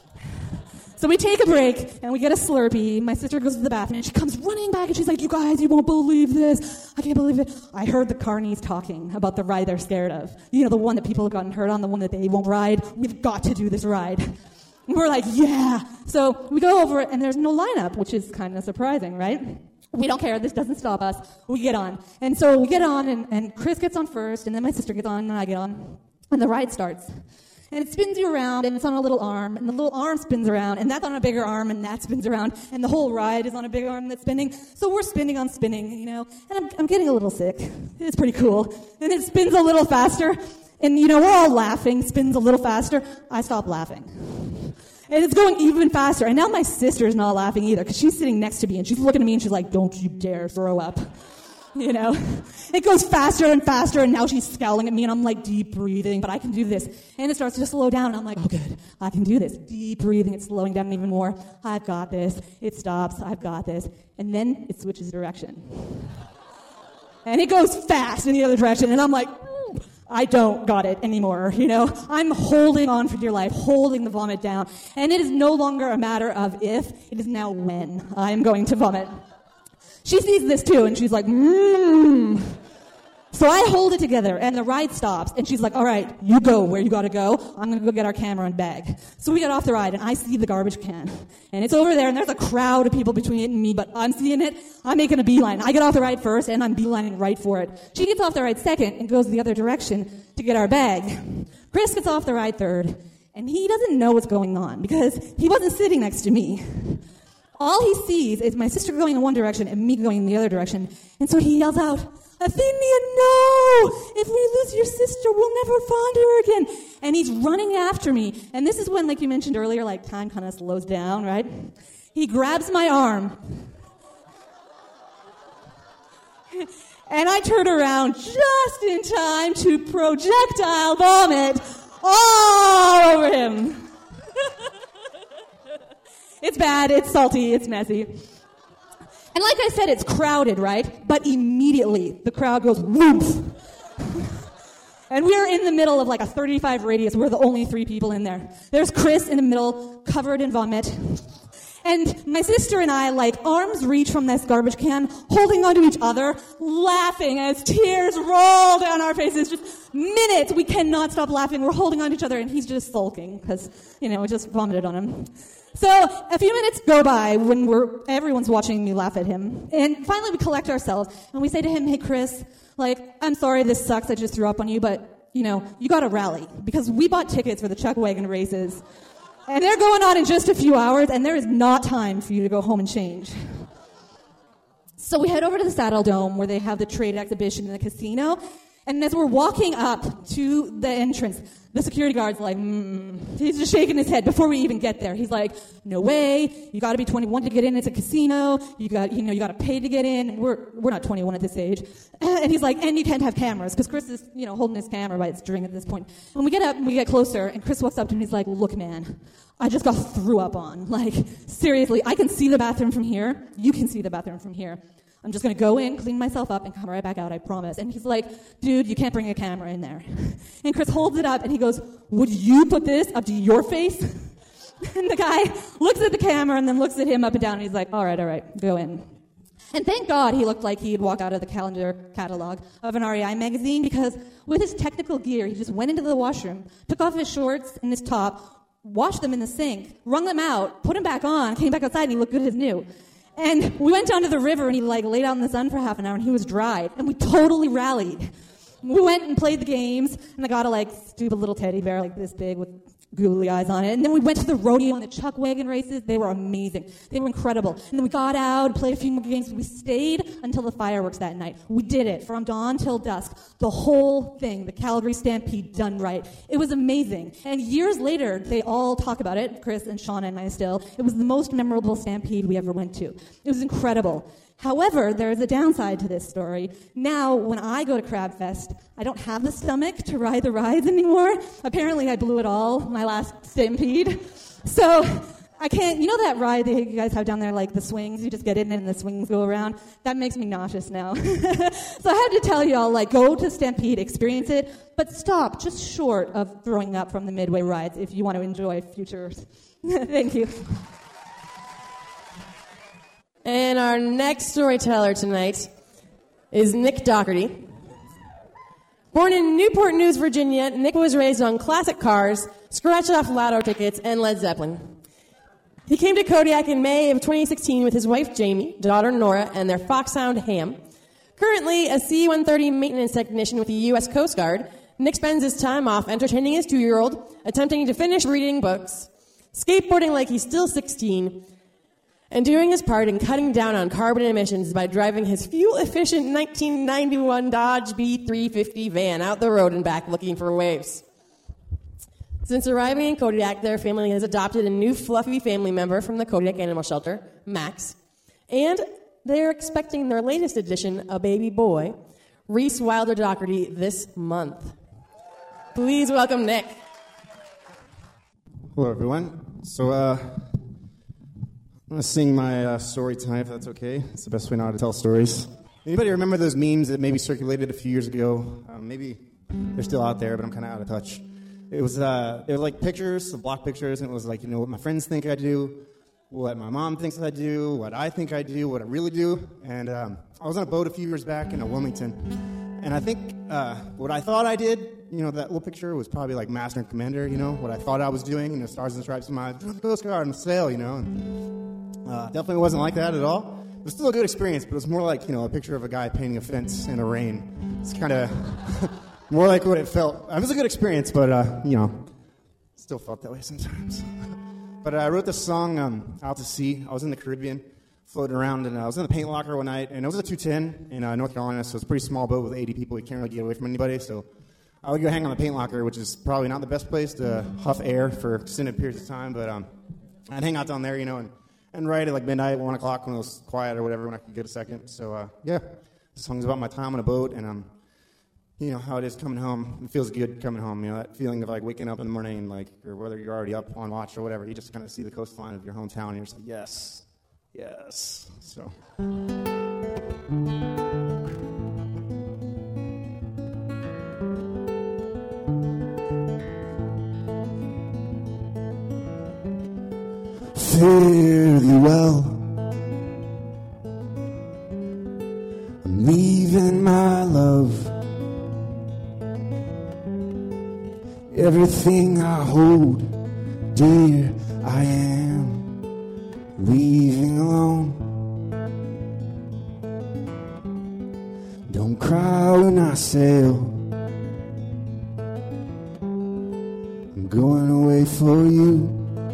So we take a break, and we get a Slurpee. My sister goes to the bathroom, and she comes running back, and she's like, you guys, you won't believe this. I can't believe it. I heard the carnies talking about the ride they're scared of. You know, the one that people have gotten hurt on, the one that they won't ride. We've got to do this ride. And we're like, yeah. So we go over it, and there's no lineup, which is kind of surprising, right? We don't care. This doesn't stop us. We get on. And so we get on, and, and Chris gets on first, and then my sister gets on, and I get on. And the ride starts. And it spins you around, and it's on a little arm, and the little arm spins around, and that's on a bigger arm, and that spins around, and the whole ride is on a big arm that's spinning. So we're spinning on spinning, you know, and I'm, I'm getting a little sick. It's pretty cool. And it spins a little faster, and, you know, we're all laughing, spins a little faster. I stop laughing. And it's going even faster, and now my sister's not laughing either, because she's sitting next to me, and she's looking at me, and she's like, don't you dare throw up. You know, it goes faster and faster, and now she's scowling at me, and I'm like deep breathing, but I can do this. And it starts to slow down, and I'm like, oh, good, I can do this. Deep breathing, it's slowing down even more. I've got this. It stops. I've got this. And then it switches direction. And it goes fast in the other direction, and I'm like, I don't got it anymore, you know. I'm holding on for dear life, holding the vomit down. And it is no longer a matter of if, it is now when I'm going to vomit. She sees this too, and she's like, mmm. So So I hold it together, and the ride stops, and she's like, all right, you go where you gotta go. I'm gonna go get our camera and bag. So we get off the ride, and I see the garbage can. And it's over there, and there's a crowd of people between it and me, but I'm seeing it. I'm making a beeline. I get off the ride first, and I'm beelining right for it. She gets off the ride second and goes the other direction to get our bag. Chris gets off the ride third, and he doesn't know what's going on because he wasn't sitting next to me. All he sees is my sister going in one direction and me going in the other direction. And so he yells out, Athenia, no! If we lose your sister, we'll never find her again. And he's running after me. And this is when, like you mentioned earlier, like time kind of slows down, right? He grabs my arm. And I turn around just in time to projectile vomit all over him. It's bad, it's salty, it's messy. And like I said, it's crowded, right? But immediately, the crowd goes whoops. And we're in the middle of like a thirty-five radius. We're the only three people in there. There's Chris in the middle, covered in vomit. And my sister and I, like, arms reach from this garbage can, holding onto each other, laughing as tears roll down our faces. Just minutes, we cannot stop laughing. We're holding on to each other, and he's just sulking because, you know, we just vomited on him. So a few minutes go by when we're everyone's watching me laugh at him. And finally we collect ourselves, and we say to him, hey, Chris, like, I'm sorry this sucks, I just threw up on you, but, you know, you got to rally because we bought tickets for the Chuck Wagon races. And they're going on in just a few hours, and there is not time for you to go home and change. So we head over to the Saddle Dome, where they have the trade exhibition in the casino. And as we're walking up to the entrance, the security guard's like, mm. He's just shaking his head before we even get there. He's like, no way, you got to be twenty-one to get in. It's a casino. You got, you know, you got to pay to get in. And we're we're not twenty-one at this age. And he's like, and you can't have cameras because Chris is, you know, holding his camera by its string at this point. When we get up and we get closer, and Chris walks up to him, and he's like, look, man, I just got threw up on. Like, seriously, I can see the bathroom from here. You can see the bathroom from here. I'm just going to go in, clean myself up, and come right back out, I promise. And he's like, dude, you can't bring a camera in there. And Chris holds it up, and he goes, would you put this up to your face? And the guy looks at the camera and then looks at him up and down, and he's like, all right, all right, go in. And thank God he looked like he'd walk out of the calendar catalog of an R E I magazine, because with his technical gear, he just went into the washroom, took off his shorts and his top, washed them in the sink, wrung them out, put them back on, came back outside, and he looked good as new. And we went down to the river, and he like laid out in the sun for half an hour, and he was dried. And we totally rallied. We went and played the games, and I got a like stupid little teddy bear like this big with googly eyes on it. And then we went to the rodeo and the Chuck Wagon races. They were amazing. They were incredible. And then we got out, played a few more games. We stayed until the fireworks that night. We did it from dawn till dusk. The whole thing, the Calgary Stampede done right. It was amazing. And years later, they all talk about it, Chris and Shauna and I still. It was the most memorable Stampede we ever went to. It was incredible. However, there is a downside to this story. Now, when I go to Crab Fest, I don't have the stomach to ride the rides anymore. Apparently, I blew it all my last Stampede. So I can't, you know that ride that you guys have down there, like the swings? You just get in it and the swings go around? That makes me nauseous now. So I had to tell y'all, like, go to Stampede, experience it, but stop just short of throwing up from the Midway rides if you want to enjoy futures. Thank you.
And our next storyteller tonight is Nick Doherty. Born in Newport News, Virginia, Nick was raised on classic cars, scratch-off lotto tickets, and Led Zeppelin. He came to Kodiak in May of twenty sixteen with his wife Jamie, daughter Nora, and their Foxhound Ham. Currently a C one thirty maintenance technician with the U S Coast Guard, Nick spends his time off entertaining his two-year-old, attempting to finish reading books, skateboarding like he's still sixteen, and doing his part in cutting down on carbon emissions by driving his fuel-efficient nineteen ninety-one Dodge B three fifty van out the road and back looking for waves. Since arriving in Kodiak, their family has adopted a new fluffy family member from the Kodiak Animal Shelter, Max, and they're expecting their latest addition, a baby boy, Reese Wilder Doherty, this month. Please welcome Nick.
Hello, everyone. So, uh... I'm going to sing my uh, story tonight, if that's okay. It's the best way now to tell stories. Anybody remember those memes that maybe circulated a few years ago? Um, maybe they're still out there, but I'm kind of out of touch. It was uh, it was like pictures, block pictures, and it was like, you know, what my friends think I do, what my mom thinks I do, what I think I do, what I really do. And um, I was on a boat a few years back in Wilmington, And I think uh, what I thought I did, you know, that little picture was probably like Master and Commander, you know, what I thought I was doing, you know, Stars and Stripes in my Coast Guard on the sail, you know. And, uh, definitely wasn't like that at all. It was still a good experience, but it was more like, you know, a picture of a guy painting a fence in the rain. It's kind of more like what it felt. It was a good experience, but, uh, you know, still felt that way sometimes. But uh, I wrote this song, um, Out to Sea. I was in the Caribbean, floating around, and I was in the paint locker one night, and it was a two ten in uh, North Carolina, so it's a pretty small boat with eighty people. You can't really get away from anybody, so I would go hang on the paint locker, which is probably not the best place to huff air for extended periods of time, but um, I'd hang out down there, you know, and, and write at like midnight, one o'clock when it was quiet or whatever, when I could get a second. So, uh, yeah, this song's about my time on a boat, and um, you know, how it is coming home. It feels good coming home, you know, that feeling of like waking up in the morning, like, or whether you're already up on watch or whatever, you just kind of see the coastline of your hometown, and you're just like, yes. Yes. So. Fare thee well. I'm leaving my love. Everything I hold dear, I am leaving alone. Don't cry when I sail. I'm going away for you.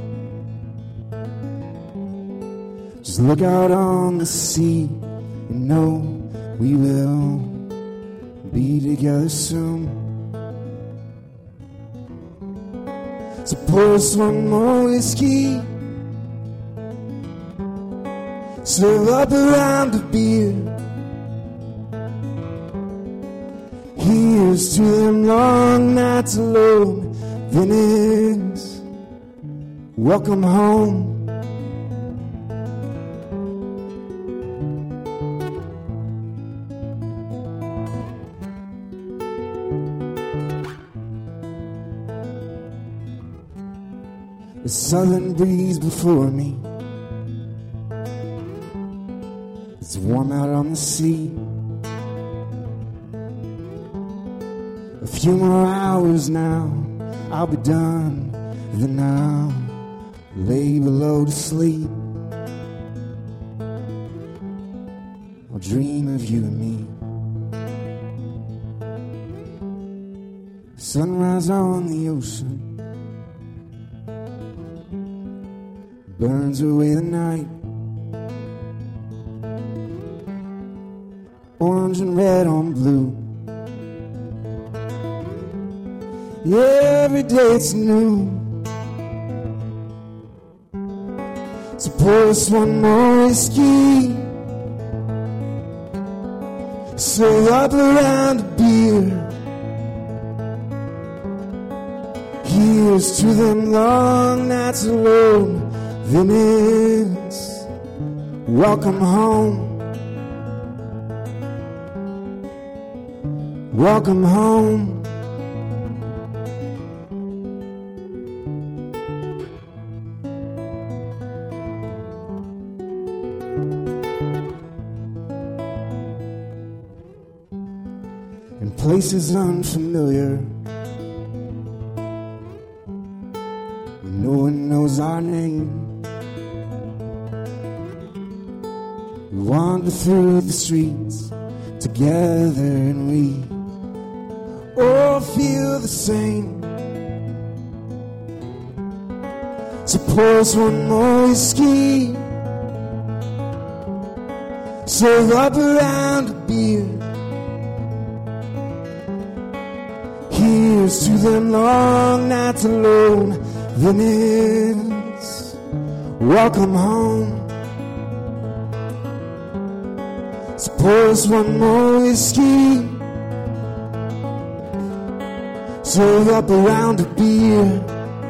Just look out on the sea and know we will be together soon. So pour us one more whiskey. Serve up a round of beer. Here's to them long nights alone. Then it's welcome home. The southern breeze before me. It's warm out on the sea. A few more hours now, I'll be done. Then I'll lay below to sleep. I'll dream of you and me. Sunrise on the ocean burns away the night. Orange and red on blue. Yeah, every day it's new. So pour us one more whiskey. Serve up a round of beer. Here's to them long nights alone. Then it's welcome home. Welcome home. In places unfamiliar, no one knows our name. We wander through the streets together and we all feel the same. So pour us one more whiskey. Serve up a round of beer. Here's to them long nights alone. Then it's welcome home. So pour us one more whiskey. Serve up a round of beer.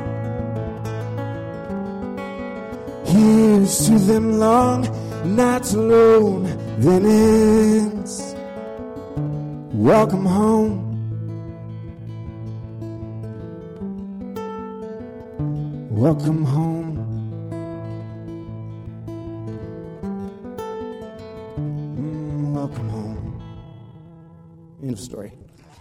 Here's to them long nights alone. Then it's welcome home. Welcome home. Mm, welcome home. End of story.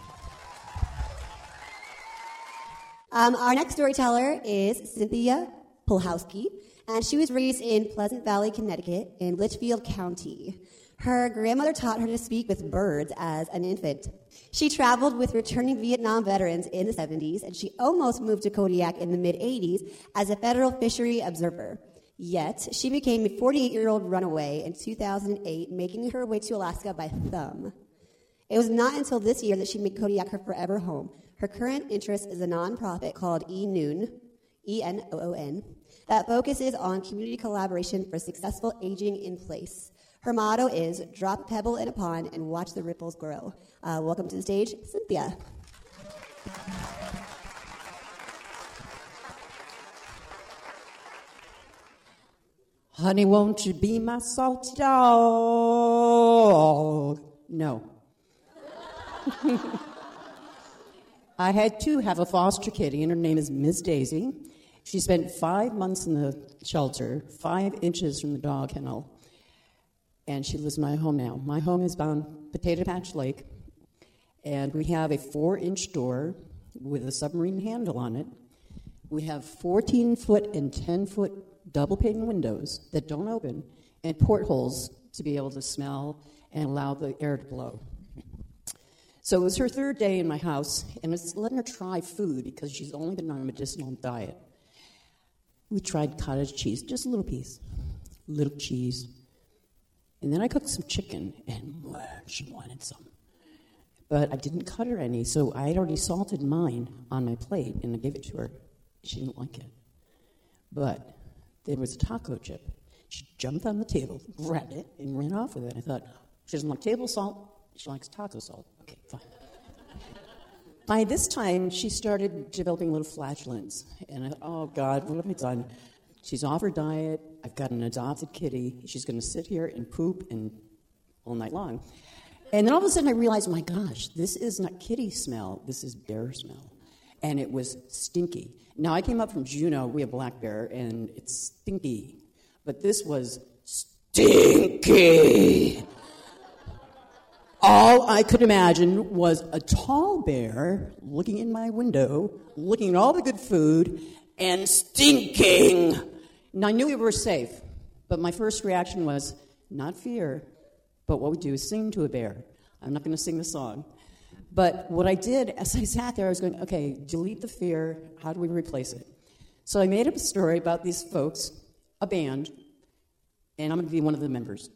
Um, our next storyteller is Cynthia Pulhowski, and she was raised in Pleasant Valley, Connecticut, in Litchfield County. Her grandmother taught her to speak with birds as an infant. She traveled with returning Vietnam veterans in the seventies, and she almost moved to Kodiak in the mid-eighties as a federal fishery observer. Yet, she became a forty-eight-year-old runaway in two thousand eight, making her way to Alaska by thumb. It was not until this year that she made Kodiak her forever home. Her current interest is a nonprofit called eNoon, E N O O N, that focuses on community collaboration for successful aging in place. Her motto is, drop a pebble in a pond and watch the ripples grow. Uh, welcome to the stage, Cynthia.
Honey, won't you be my salty dog? No. I had to have a foster kitty, and her name is Miss Daisy. She spent five months in the shelter, five inches from the dog kennel, and she lives in my home now. My home is on Potato Patch Lake, and we have a four-inch door with a submarine handle on it. We have fourteen-foot and ten-foot double-pane windows that don't open, and portholes to be able to smell and allow the air to blow. So it was her third day in my house, and I was letting her try food because she's only been on a medicinal diet. We tried cottage cheese, just a little piece, little cheese. And then I cooked some chicken, and wow, she wanted some. But I didn't cut her any, so I had already salted mine on my plate, and I gave it to her. She didn't like it. But there was a taco chip. She jumped on the table, grabbed it, and ran off with it. I thought, she doesn't like table salt, she likes taco salt. Okay, fine. By this time, she started developing little flatulence. And I thought, oh, God, what have I done? She's off her diet. I've got an adopted kitty. She's going to sit here and poop and all night long. And then all of a sudden, I realized, my gosh, this is not kitty smell. This is bear smell. And it was stinky. Now, I came up from Juneau. We have black bear, and it's stinky. But this was stinky. All I could imagine was a tall bear looking in my window, looking at all the good food, and stinking. And I knew we were safe, but my first reaction was not fear, but what we do is sing to a bear. I'm not going to sing the song. But what I did, as I sat there, I was going, okay, delete the fear. How do we replace it? So I made up a story about these folks, a band, and I'm going to be one of the members.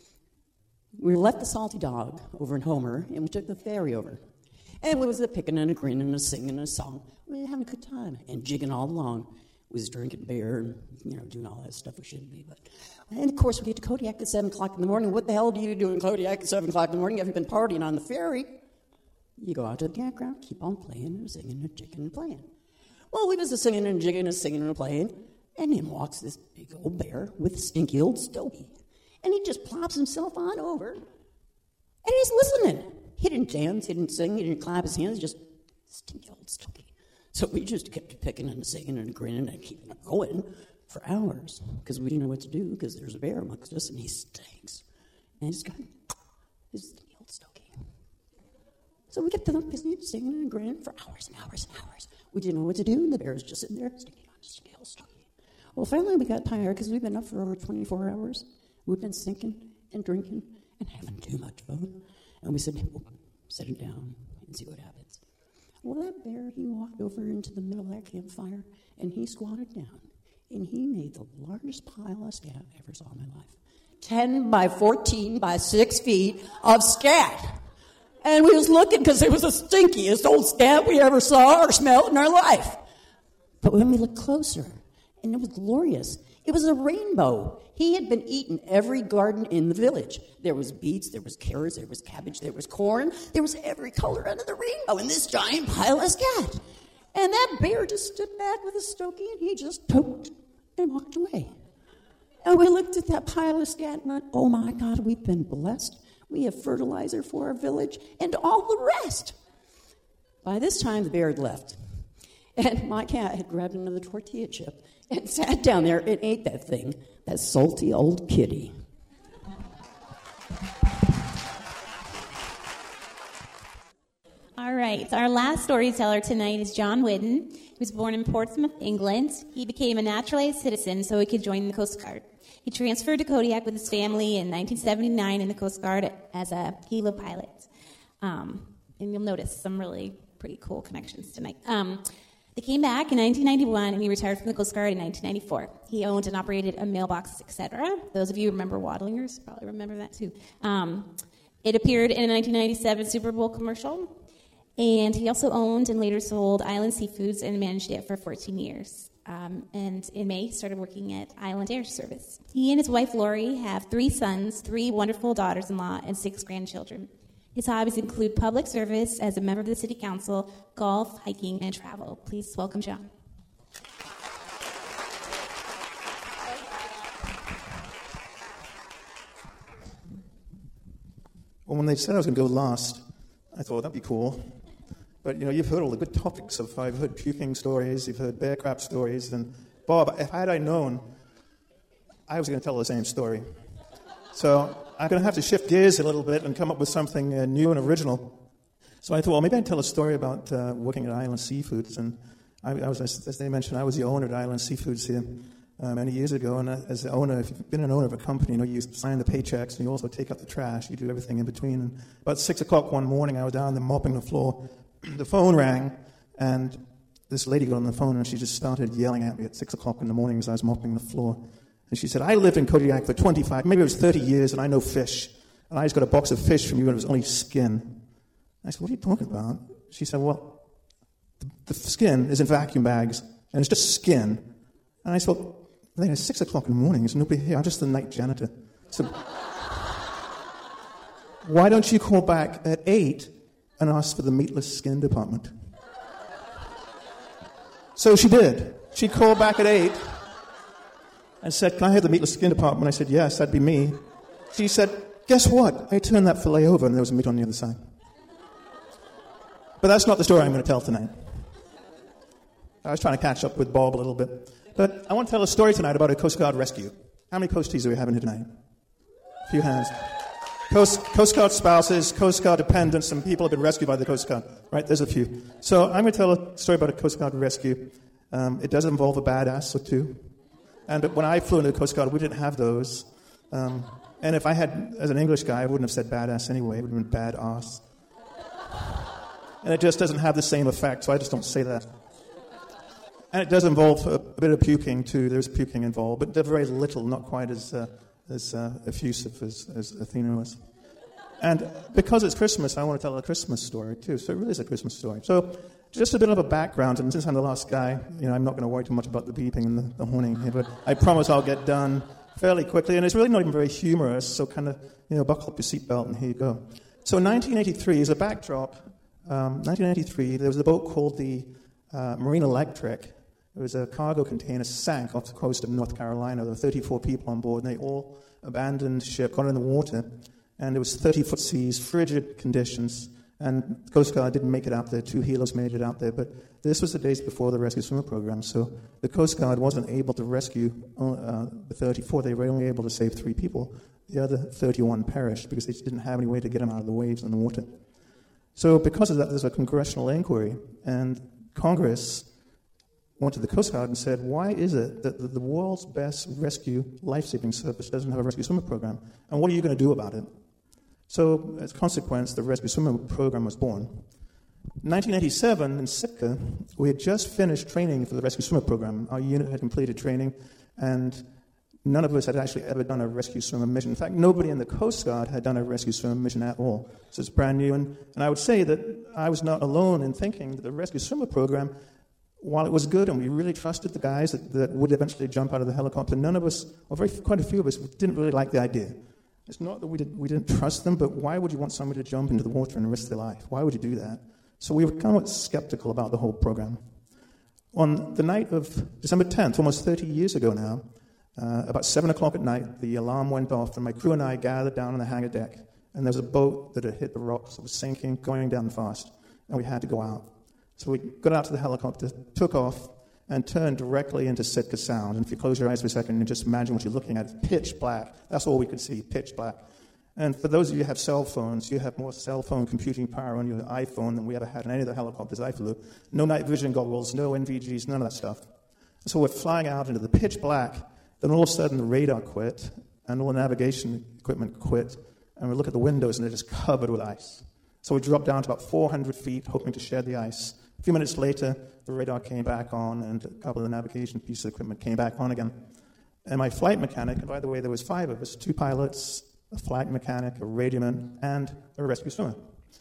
We left the salty dog over in Homer, and we took the ferry over. And it was a picking and a grinning and a singing and a song. We were having a good time and jigging all along. We was drinking beer and, you know, doing all that stuff we shouldn't be. But and, of course, we get to Kodiak at seven o'clock in the morning. What the hell do you do in Kodiak at seven o'clock in the morning? Have you been partying on the ferry? You go out to the campground, keep on playing and singing and jigging and playing. Well, we was a singing and jigging and singing and playing, and in walks this big old bear with a stinky old stogie. And he just plops himself on over, and he's listening. He didn't dance, he didn't sing, he didn't clap his hands, just stinky old stogie. So we just kept picking and singing and grinning and keeping it going for hours because we didn't know what to do because there's a bear amongst us, and he stinks. And he's got his stinky old stogie. So we kept singing and grinning for hours and hours and hours. We didn't know what to do, and the bear was just sitting there, stinking on his stinky old stogie. Well, finally we got tired because we've been up for over twenty-four hours. We've been sinking and drinking and having too much fun. And we said, hey, we'll set it down and see what happens. Well, that bear, he walked over into the middle of that campfire, and he squatted down, and he made the largest pile of scat I ever saw in my life. ten by fourteen by six feet of scat. And we was looking because it was the stinkiest old scat we ever saw or smelled in our life. But when we looked closer, and it was glorious, it was a rainbow. He had been eating every garden in the village. There was beets, there was carrots, there was cabbage, there was corn. There was every color under the rainbow in this giant pile of scat. And that bear just stood back with a stogie, and he just poked and walked away. And we looked at that pile of scat and thought, oh, my God, we've been blessed. We have fertilizer for our village and all the rest. By this time, the bear had left. And my cat had grabbed another tortilla chip and sat down there and ate that thing, that salty old kitty.
right. Our last storyteller tonight is John Whidden. He was born in Portsmouth, England. He became a naturalized citizen so he could join the Coast Guard. He transferred to Kodiak with his family in nineteen seventy-nine in the Coast Guard as a helo pilot. Um, and you'll notice some really pretty cool connections tonight. Um, they came back in nineteen ninety-one, and he retired from the Coast Guard in nineteen ninety-four. He owned and operated a mailbox, et cetera. Those of you who remember Waddlingers probably remember that too. Um, it appeared in a nineteen ninety-seven Super Bowl commercial. And he also owned and later sold Island Seafoods and managed it for fourteen years. Um, and in May, he started working at Island Air Service. He and his wife, Lori, have three sons, three wonderful daughters-in-law, and six grandchildren. His hobbies include public service as a member of the city council, golf, hiking, and travel. Please welcome John.
Well, when they said I was going to go last, I thought that'd be cool. But, you know, you've heard all the good topics of, I've heard puking stories, you've heard bear crap stories, and Bob, if had I known, I was going to tell the same story. So I'm going to have to shift gears a little bit and come up with something uh, new and original. So I thought, well, maybe I'd tell a story about uh, working at Island Seafoods. And I, I was, as they mentioned, I was the owner at Island Seafoods here uh, many years ago. And uh, as the owner, if you've been an owner of a company, you know, you sign the paychecks and you also take out the trash. You do everything in between. And about six o'clock one morning, I was down there mopping the floor. The phone rang, and this lady got on the phone, and she just started yelling at me at six o'clock in the morning as I was mopping the floor. And she said, I lived in Kodiak for twenty-five, maybe it was thirty years, and I know fish. And I just got a box of fish from you, and it was only skin. I said, what are you talking about? She said, well, the, the skin is in vacuum bags, and it's just skin. And I said, well, it's six o'clock in the morning, there's nobody here, I'm just the night janitor. So why don't you call back at eight and asked for the meatless skin department? So she did. She called back at eight and said, can I have the meatless skin department? I said, yes, that'd be me. She said, guess what? I turned that fillet over and there was meat on the other side. But that's not the story I'm going to tell tonight. I was trying to catch up with Bob a little bit. But I want to tell a story tonight about a Coast Guard rescue. How many Coasties do we have in here tonight? A few hands. Coast, Coast Guard spouses, Coast Guard dependents, and people have been rescued by the Coast Guard. Right, there's a few. So I'm going to tell a story about a Coast Guard rescue. Um, it does involve a badass or two. And when I flew into the Coast Guard, we didn't have those. Um, and if I had, as an English guy, I wouldn't have said badass anyway. It would have been badass. And it just doesn't have the same effect, so I just don't say that. And it does involve a, a bit of puking, too. There's puking involved, but very little, not quite as... Uh, as uh, effusive as, as Athena was. And because it's Christmas, I want to tell a Christmas story, too. So it really is a Christmas story. So just a bit of a background, and since I'm the last guy, you know, I'm not going to worry too much about the beeping and the, the horning here, but I promise I'll get done fairly quickly. And it's really not even very humorous, so kind of, you know, buckle up your seatbelt and here you go. So nineteen eighty-three is a backdrop. Um, nineteen eighty-three, there was a boat called the uh, Marine Electric. It was a cargo container sank off the coast of North Carolina. There were thirty-four people on board, and they all abandoned ship, got in the water, and it was thirty-foot seas, frigid conditions, and the Coast Guard didn't make it out there. Two helos made it out there, but this was the days before the Rescue Swimmer program, so the Coast Guard wasn't able to rescue uh, the thirty-four. They were only able to save three people. The other thirty-one perished because they just didn't have any way to get them out of the waves and the water. So because of that, there's a congressional inquiry, and Congress went to the Coast Guard and said, why is it that the world's best rescue life-saving service doesn't have a rescue swimmer program? And what are you going to do about it? So, as a consequence, the rescue swimmer program was born. In nineteen eighty-seven, in Sitka, we had just finished training for the rescue swimmer program. Our unit had completed training, and none of us had actually ever done a rescue swimmer mission. In fact, nobody in the Coast Guard had done a rescue swimmer mission at all. So it's brand new. And, and I would say that I was not alone in thinking that the rescue swimmer program, while it was good and we really trusted the guys that, that would eventually jump out of the helicopter, none of us, or very quite a few of us, didn't really like the idea. It's not that we, did, we didn't trust them, but why would you want somebody to jump into the water and risk their life? Why would you do that? So we were kind of skeptical about the whole program. On the night of December tenth, almost thirty years ago now, uh, about seven o'clock at night, the alarm went off, and my crew and I gathered down on the hangar deck, and there was a boat that had hit the rocks. It was sinking, going down fast, and we had to go out. So we got out to the helicopter, took off, and turned directly into Sitka Sound. And if you close your eyes for a second and just imagine what you're looking at, it's pitch black. That's all we could see, pitch black. And for those of you who have cell phones, you have more cell phone computing power on your iPhone than we ever had in any of the helicopters I flew. No night vision goggles, no N V Gs, none of that stuff. So we're flying out into the pitch black. Then all of a sudden the radar quit, and all the navigation equipment quit. And we look at the windows, and they're just covered with ice. So we dropped down to about four hundred feet, hoping to shed the ice. A few minutes later, the radar came back on, and a couple of the navigation pieces of equipment came back on again. And my flight mechanic, and by the way, there was five of us, two pilots, a flight mechanic, a radioman, and a rescue swimmer.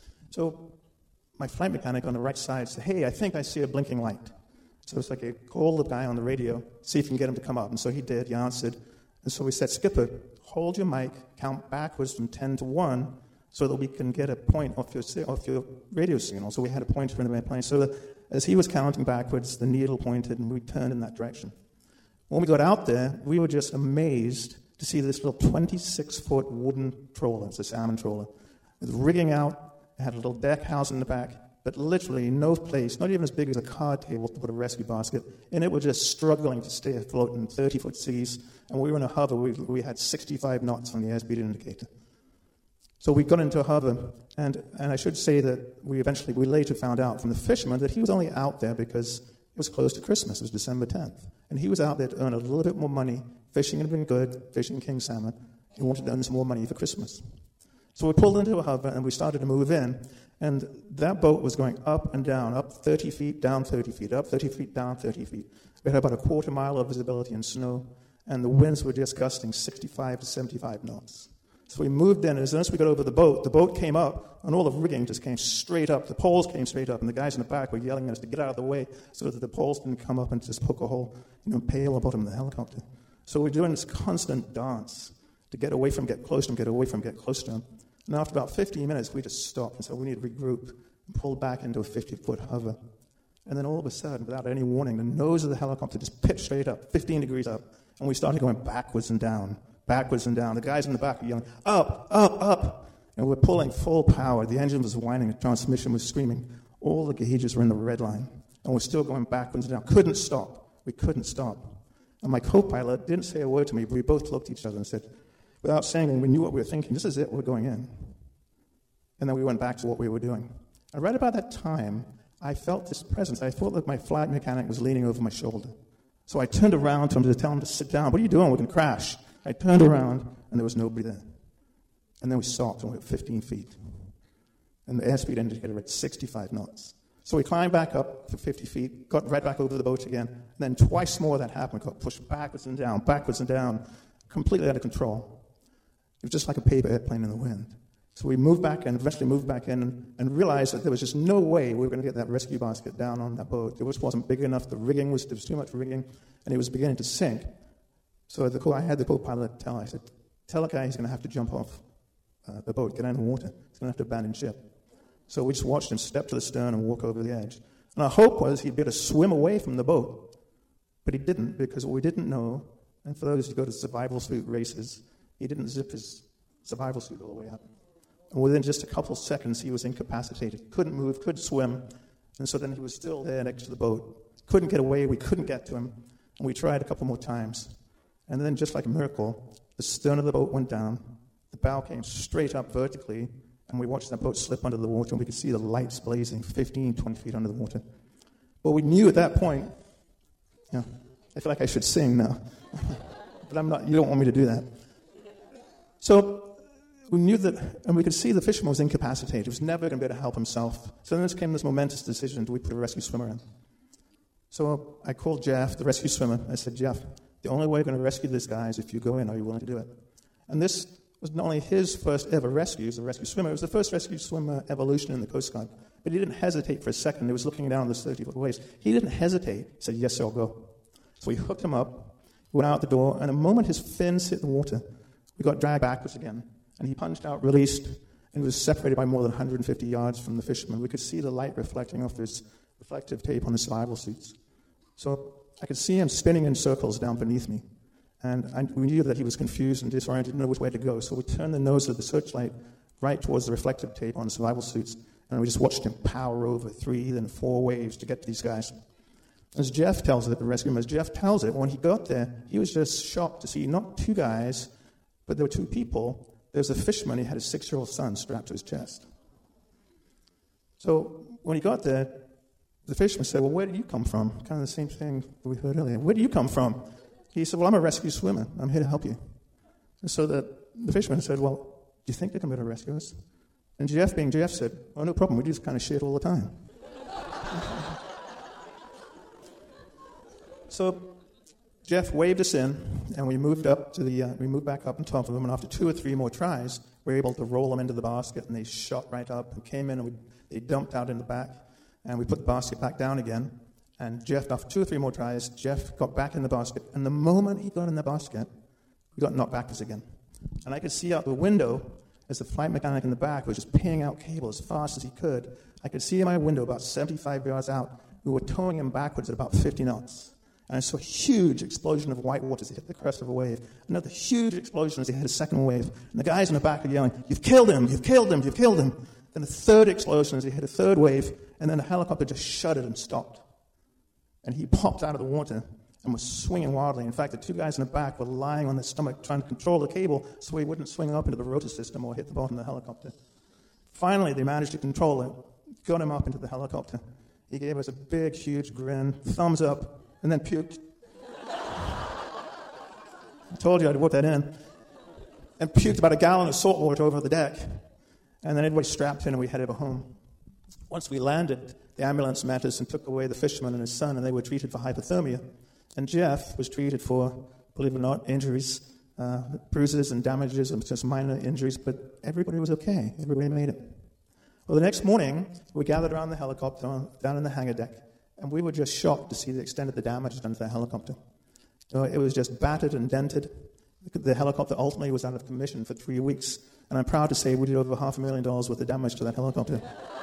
So my flight mechanic on the right side said, hey, I think I see a blinking light. So it's like, I call the guy on the radio, see if you can get him to come up. And so he did, he answered. And so we said, Skipper, hold your mic, count backwards from ten to one, so that we can get a point off your, off your radio signal. So we had a pointer in the plane. So that as he was counting backwards, the needle pointed, and we turned in that direction. When we got out there, we were just amazed to see this little twenty-six foot wooden trawler. It's a salmon trawler. With rigging out, it had a little deck house in the back, but literally no place, not even as big as a card table to put a rescue basket, and it was just struggling to stay afloat in thirty foot seas, and we were in a hover. We, we had sixty-five knots on the airspeed indicator. So we got into a harbor, and, and I should say that we eventually, we later found out from the fisherman that he was only out there because it was close to Christmas. It was December tenth. And he was out there to earn a little bit more money. Fishing had been good, fishing king salmon. He wanted to earn some more money for Christmas. So we pulled into a harbor, and we started to move in, and that boat was going up and down, up thirty feet, down thirty feet, up thirty feet, down thirty feet. We had about a quarter mile of visibility in snow, and the winds were just gusting sixty-five to seventy-five knots. So we moved in, and as soon as we got over the boat, the boat came up, and all the rigging just came straight up. The poles came straight up, and the guys in the back were yelling at us to get out of the way so that the poles didn't come up and just poke a hole, you know, pale the bottom of the helicopter. So we're doing this constant dance to get away from, get close to them, get away from, get close to them. And after about fifteen minutes, we just stopped and said, we need to regroup and pull back into a fifty-foot hover. And then all of a sudden, without any warning, the nose of the helicopter just pitched straight up, fifteen degrees up, and we started going backwards and down, backwards and down. The guys in the back were yelling, up, up, up. And we're pulling full power. The engine was whining, the transmission was screaming. All the gauges were in the red line. And we're still going backwards and down. Couldn't stop. We couldn't stop. And my co-pilot didn't say a word to me, but we both looked at each other and said, without saying anything, we knew what we were thinking. This is it, we're going in. And then we went back to what we were doing. And right about that time, I felt this presence. I thought that my flight mechanic was leaning over my shoulder. So I turned around to him to tell him to sit down. What are you doing? We're going to crash. I turned around, and there was nobody there. And then we stopped, and we were fifteen feet. And the airspeed indicator read sixty-five knots. So we climbed back up for fifty feet, got right back over the boat again, and then twice more that happened. We got pushed backwards and down, backwards and down, completely out of control. It was just like a paper airplane in the wind. So we moved back and eventually moved back in and, and realized that there was just no way we were going to get that rescue basket down on that boat. It just wasn't big enough. The rigging was, there was too much rigging, and it was beginning to sink. So the co- I had the co-pilot tell, I said, tell the guy he's going to have to jump off uh, the boat, get out of the water. He's going to have to abandon ship. So we just watched him step to the stern and walk over the edge. And our hope was he'd be able to swim away from the boat. But he didn't, because what we didn't know, and for those who go to survival suit races, he didn't zip his survival suit all the way up. And within just a couple seconds, he was incapacitated. Couldn't move, couldn't swim. And so then he was still there next to the boat. Couldn't get away, we couldn't get to him. And we tried a couple more times. And then, just like a miracle, the stern of the boat went down. The bow came straight up vertically, and we watched that boat slip under the water, and we could see the lights blazing fifteen, twenty feet under the water. But we knew at that point, you know, I feel like I should sing now. But I'm not, you don't want me to do that. So we knew that, and we could see the fisherman was incapacitated. He was never going to be able to help himself. So then came this momentous decision: do we put a rescue swimmer in? So I called Jeff, the rescue swimmer. I said, Jeff, the only way we're going to rescue this guy is if you go in. Are you willing to do it? And this was not only his first ever rescue as a rescue swimmer, it was the first rescue swimmer evolution in the Coast Guard. But he didn't hesitate for a second. He was looking down this thirty-foot waves. He didn't hesitate. He said, yes, sir, I'll go. So we hooked him up, went out the door, and the moment his fins hit the water, we got dragged backwards again. And he punched out, released, and was separated by more than one hundred fifty yards from the fisherman. We could see the light reflecting off this reflective tape on the survival suits. So I could see him spinning in circles down beneath me. And I, we knew that he was confused and disoriented, didn't know which way to go. So we turned the nose of the searchlight right towards the reflective tape on the survival suits, and we just watched him power over three, then four waves to get to these guys. As Jeff tells it, the rescue, as Jeff tells it, when he got there, he was just shocked to see not two guys, but there were two people there was a fisherman. He had a six-year-old son strapped to his chest. So when he got there, the fisherman said, well, where did you come from? Kind of the same thing we heard earlier. Where do you come from? He said, well, I'm a rescue swimmer. I'm here to help you. And so the, the fisherman said, well, do you think they're going to be able to rescue us? And Jeff, being Jeff, said, oh, no problem. We do this kind of shit all the time. So Jeff waved us in, and we moved up to the, uh, we moved back up on top of them, and after two or three more tries, we were able to roll them into the basket, and they shot right up and came in, and we, they dumped out in the back, and we put the basket back down again, and Jeff, after two or three more tries, Jeff got back in the basket, and the moment he got in the basket, we got knocked backwards again. And I could see out the window, as the flight mechanic in the back was just paying out cable as fast as he could, I could see in my window about seventy-five yards out, we were towing him backwards at about fifty knots. And I saw a huge explosion of white water as he hit the crest of a wave. Another huge explosion as he hit a second wave. And the guys in the back are yelling, you've killed him, you've killed him, you've killed him. Then a third explosion as he hit a third wave, and then the helicopter just shuddered and stopped. And he popped out of the water and was swinging wildly. In fact, the two guys in the back were lying on their stomach trying to control the cable so he wouldn't swing up into the rotor system or hit the bottom of the helicopter. Finally, they managed to control it, got him up into the helicopter. He gave us a big, huge grin, thumbs up, and then puked. I told you I'd whip that in. And puked about a gallon of salt water over the deck. And then everybody strapped in and we headed home. Once we landed, the ambulance met us and took away the fisherman and his son, and they were treated for hypothermia. And Jeff was treated for, believe it or not, injuries, uh, bruises and damages and just minor injuries, but everybody was okay. Everybody made it. Well, the next morning, we gathered around the helicopter down in the hangar deck, and we were just shocked to see the extent of the damage done to the helicopter. So it was just battered and dented. The helicopter ultimately was out of commission for three weeks, and I'm proud to say we did over half a million dollars worth of damage to that helicopter.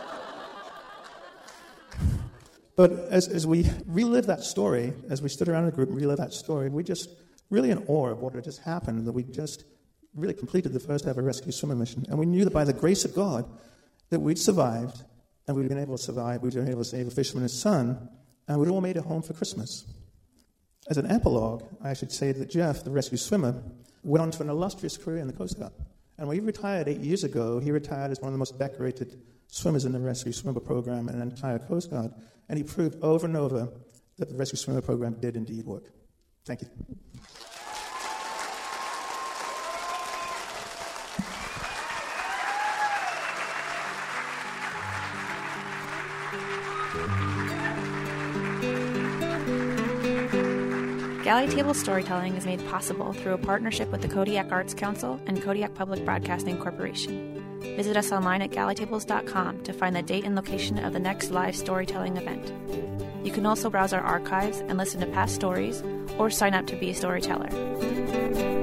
But as, as we relived that story, as we stood around in a group and relived that story, we just really in awe of what had just happened, that we just really completed the first ever rescue swimmer mission. And we knew that by the grace of God, that we'd survived, and we'd been able to survive, we'd been able to save a fisherman and his son, and we'd all made it home for Christmas. As an epilogue, I should say that Jeff, the rescue swimmer, went on to an illustrious career in the Coast Guard. And when he retired eight years ago, he retired as one of the most decorated swimmers in the rescue swimmer program in the entire Coast Guard. And he proved over and over that the rescue swimmer program did indeed work. Thank you.
Galley Table Storytelling is made possible through a partnership with the Kodiak Arts Council and Kodiak Public Broadcasting Corporation. Visit us online at galley tables dot com to find the date and location of the next live storytelling event. You can also browse our archives and listen to past stories or sign up to be a storyteller.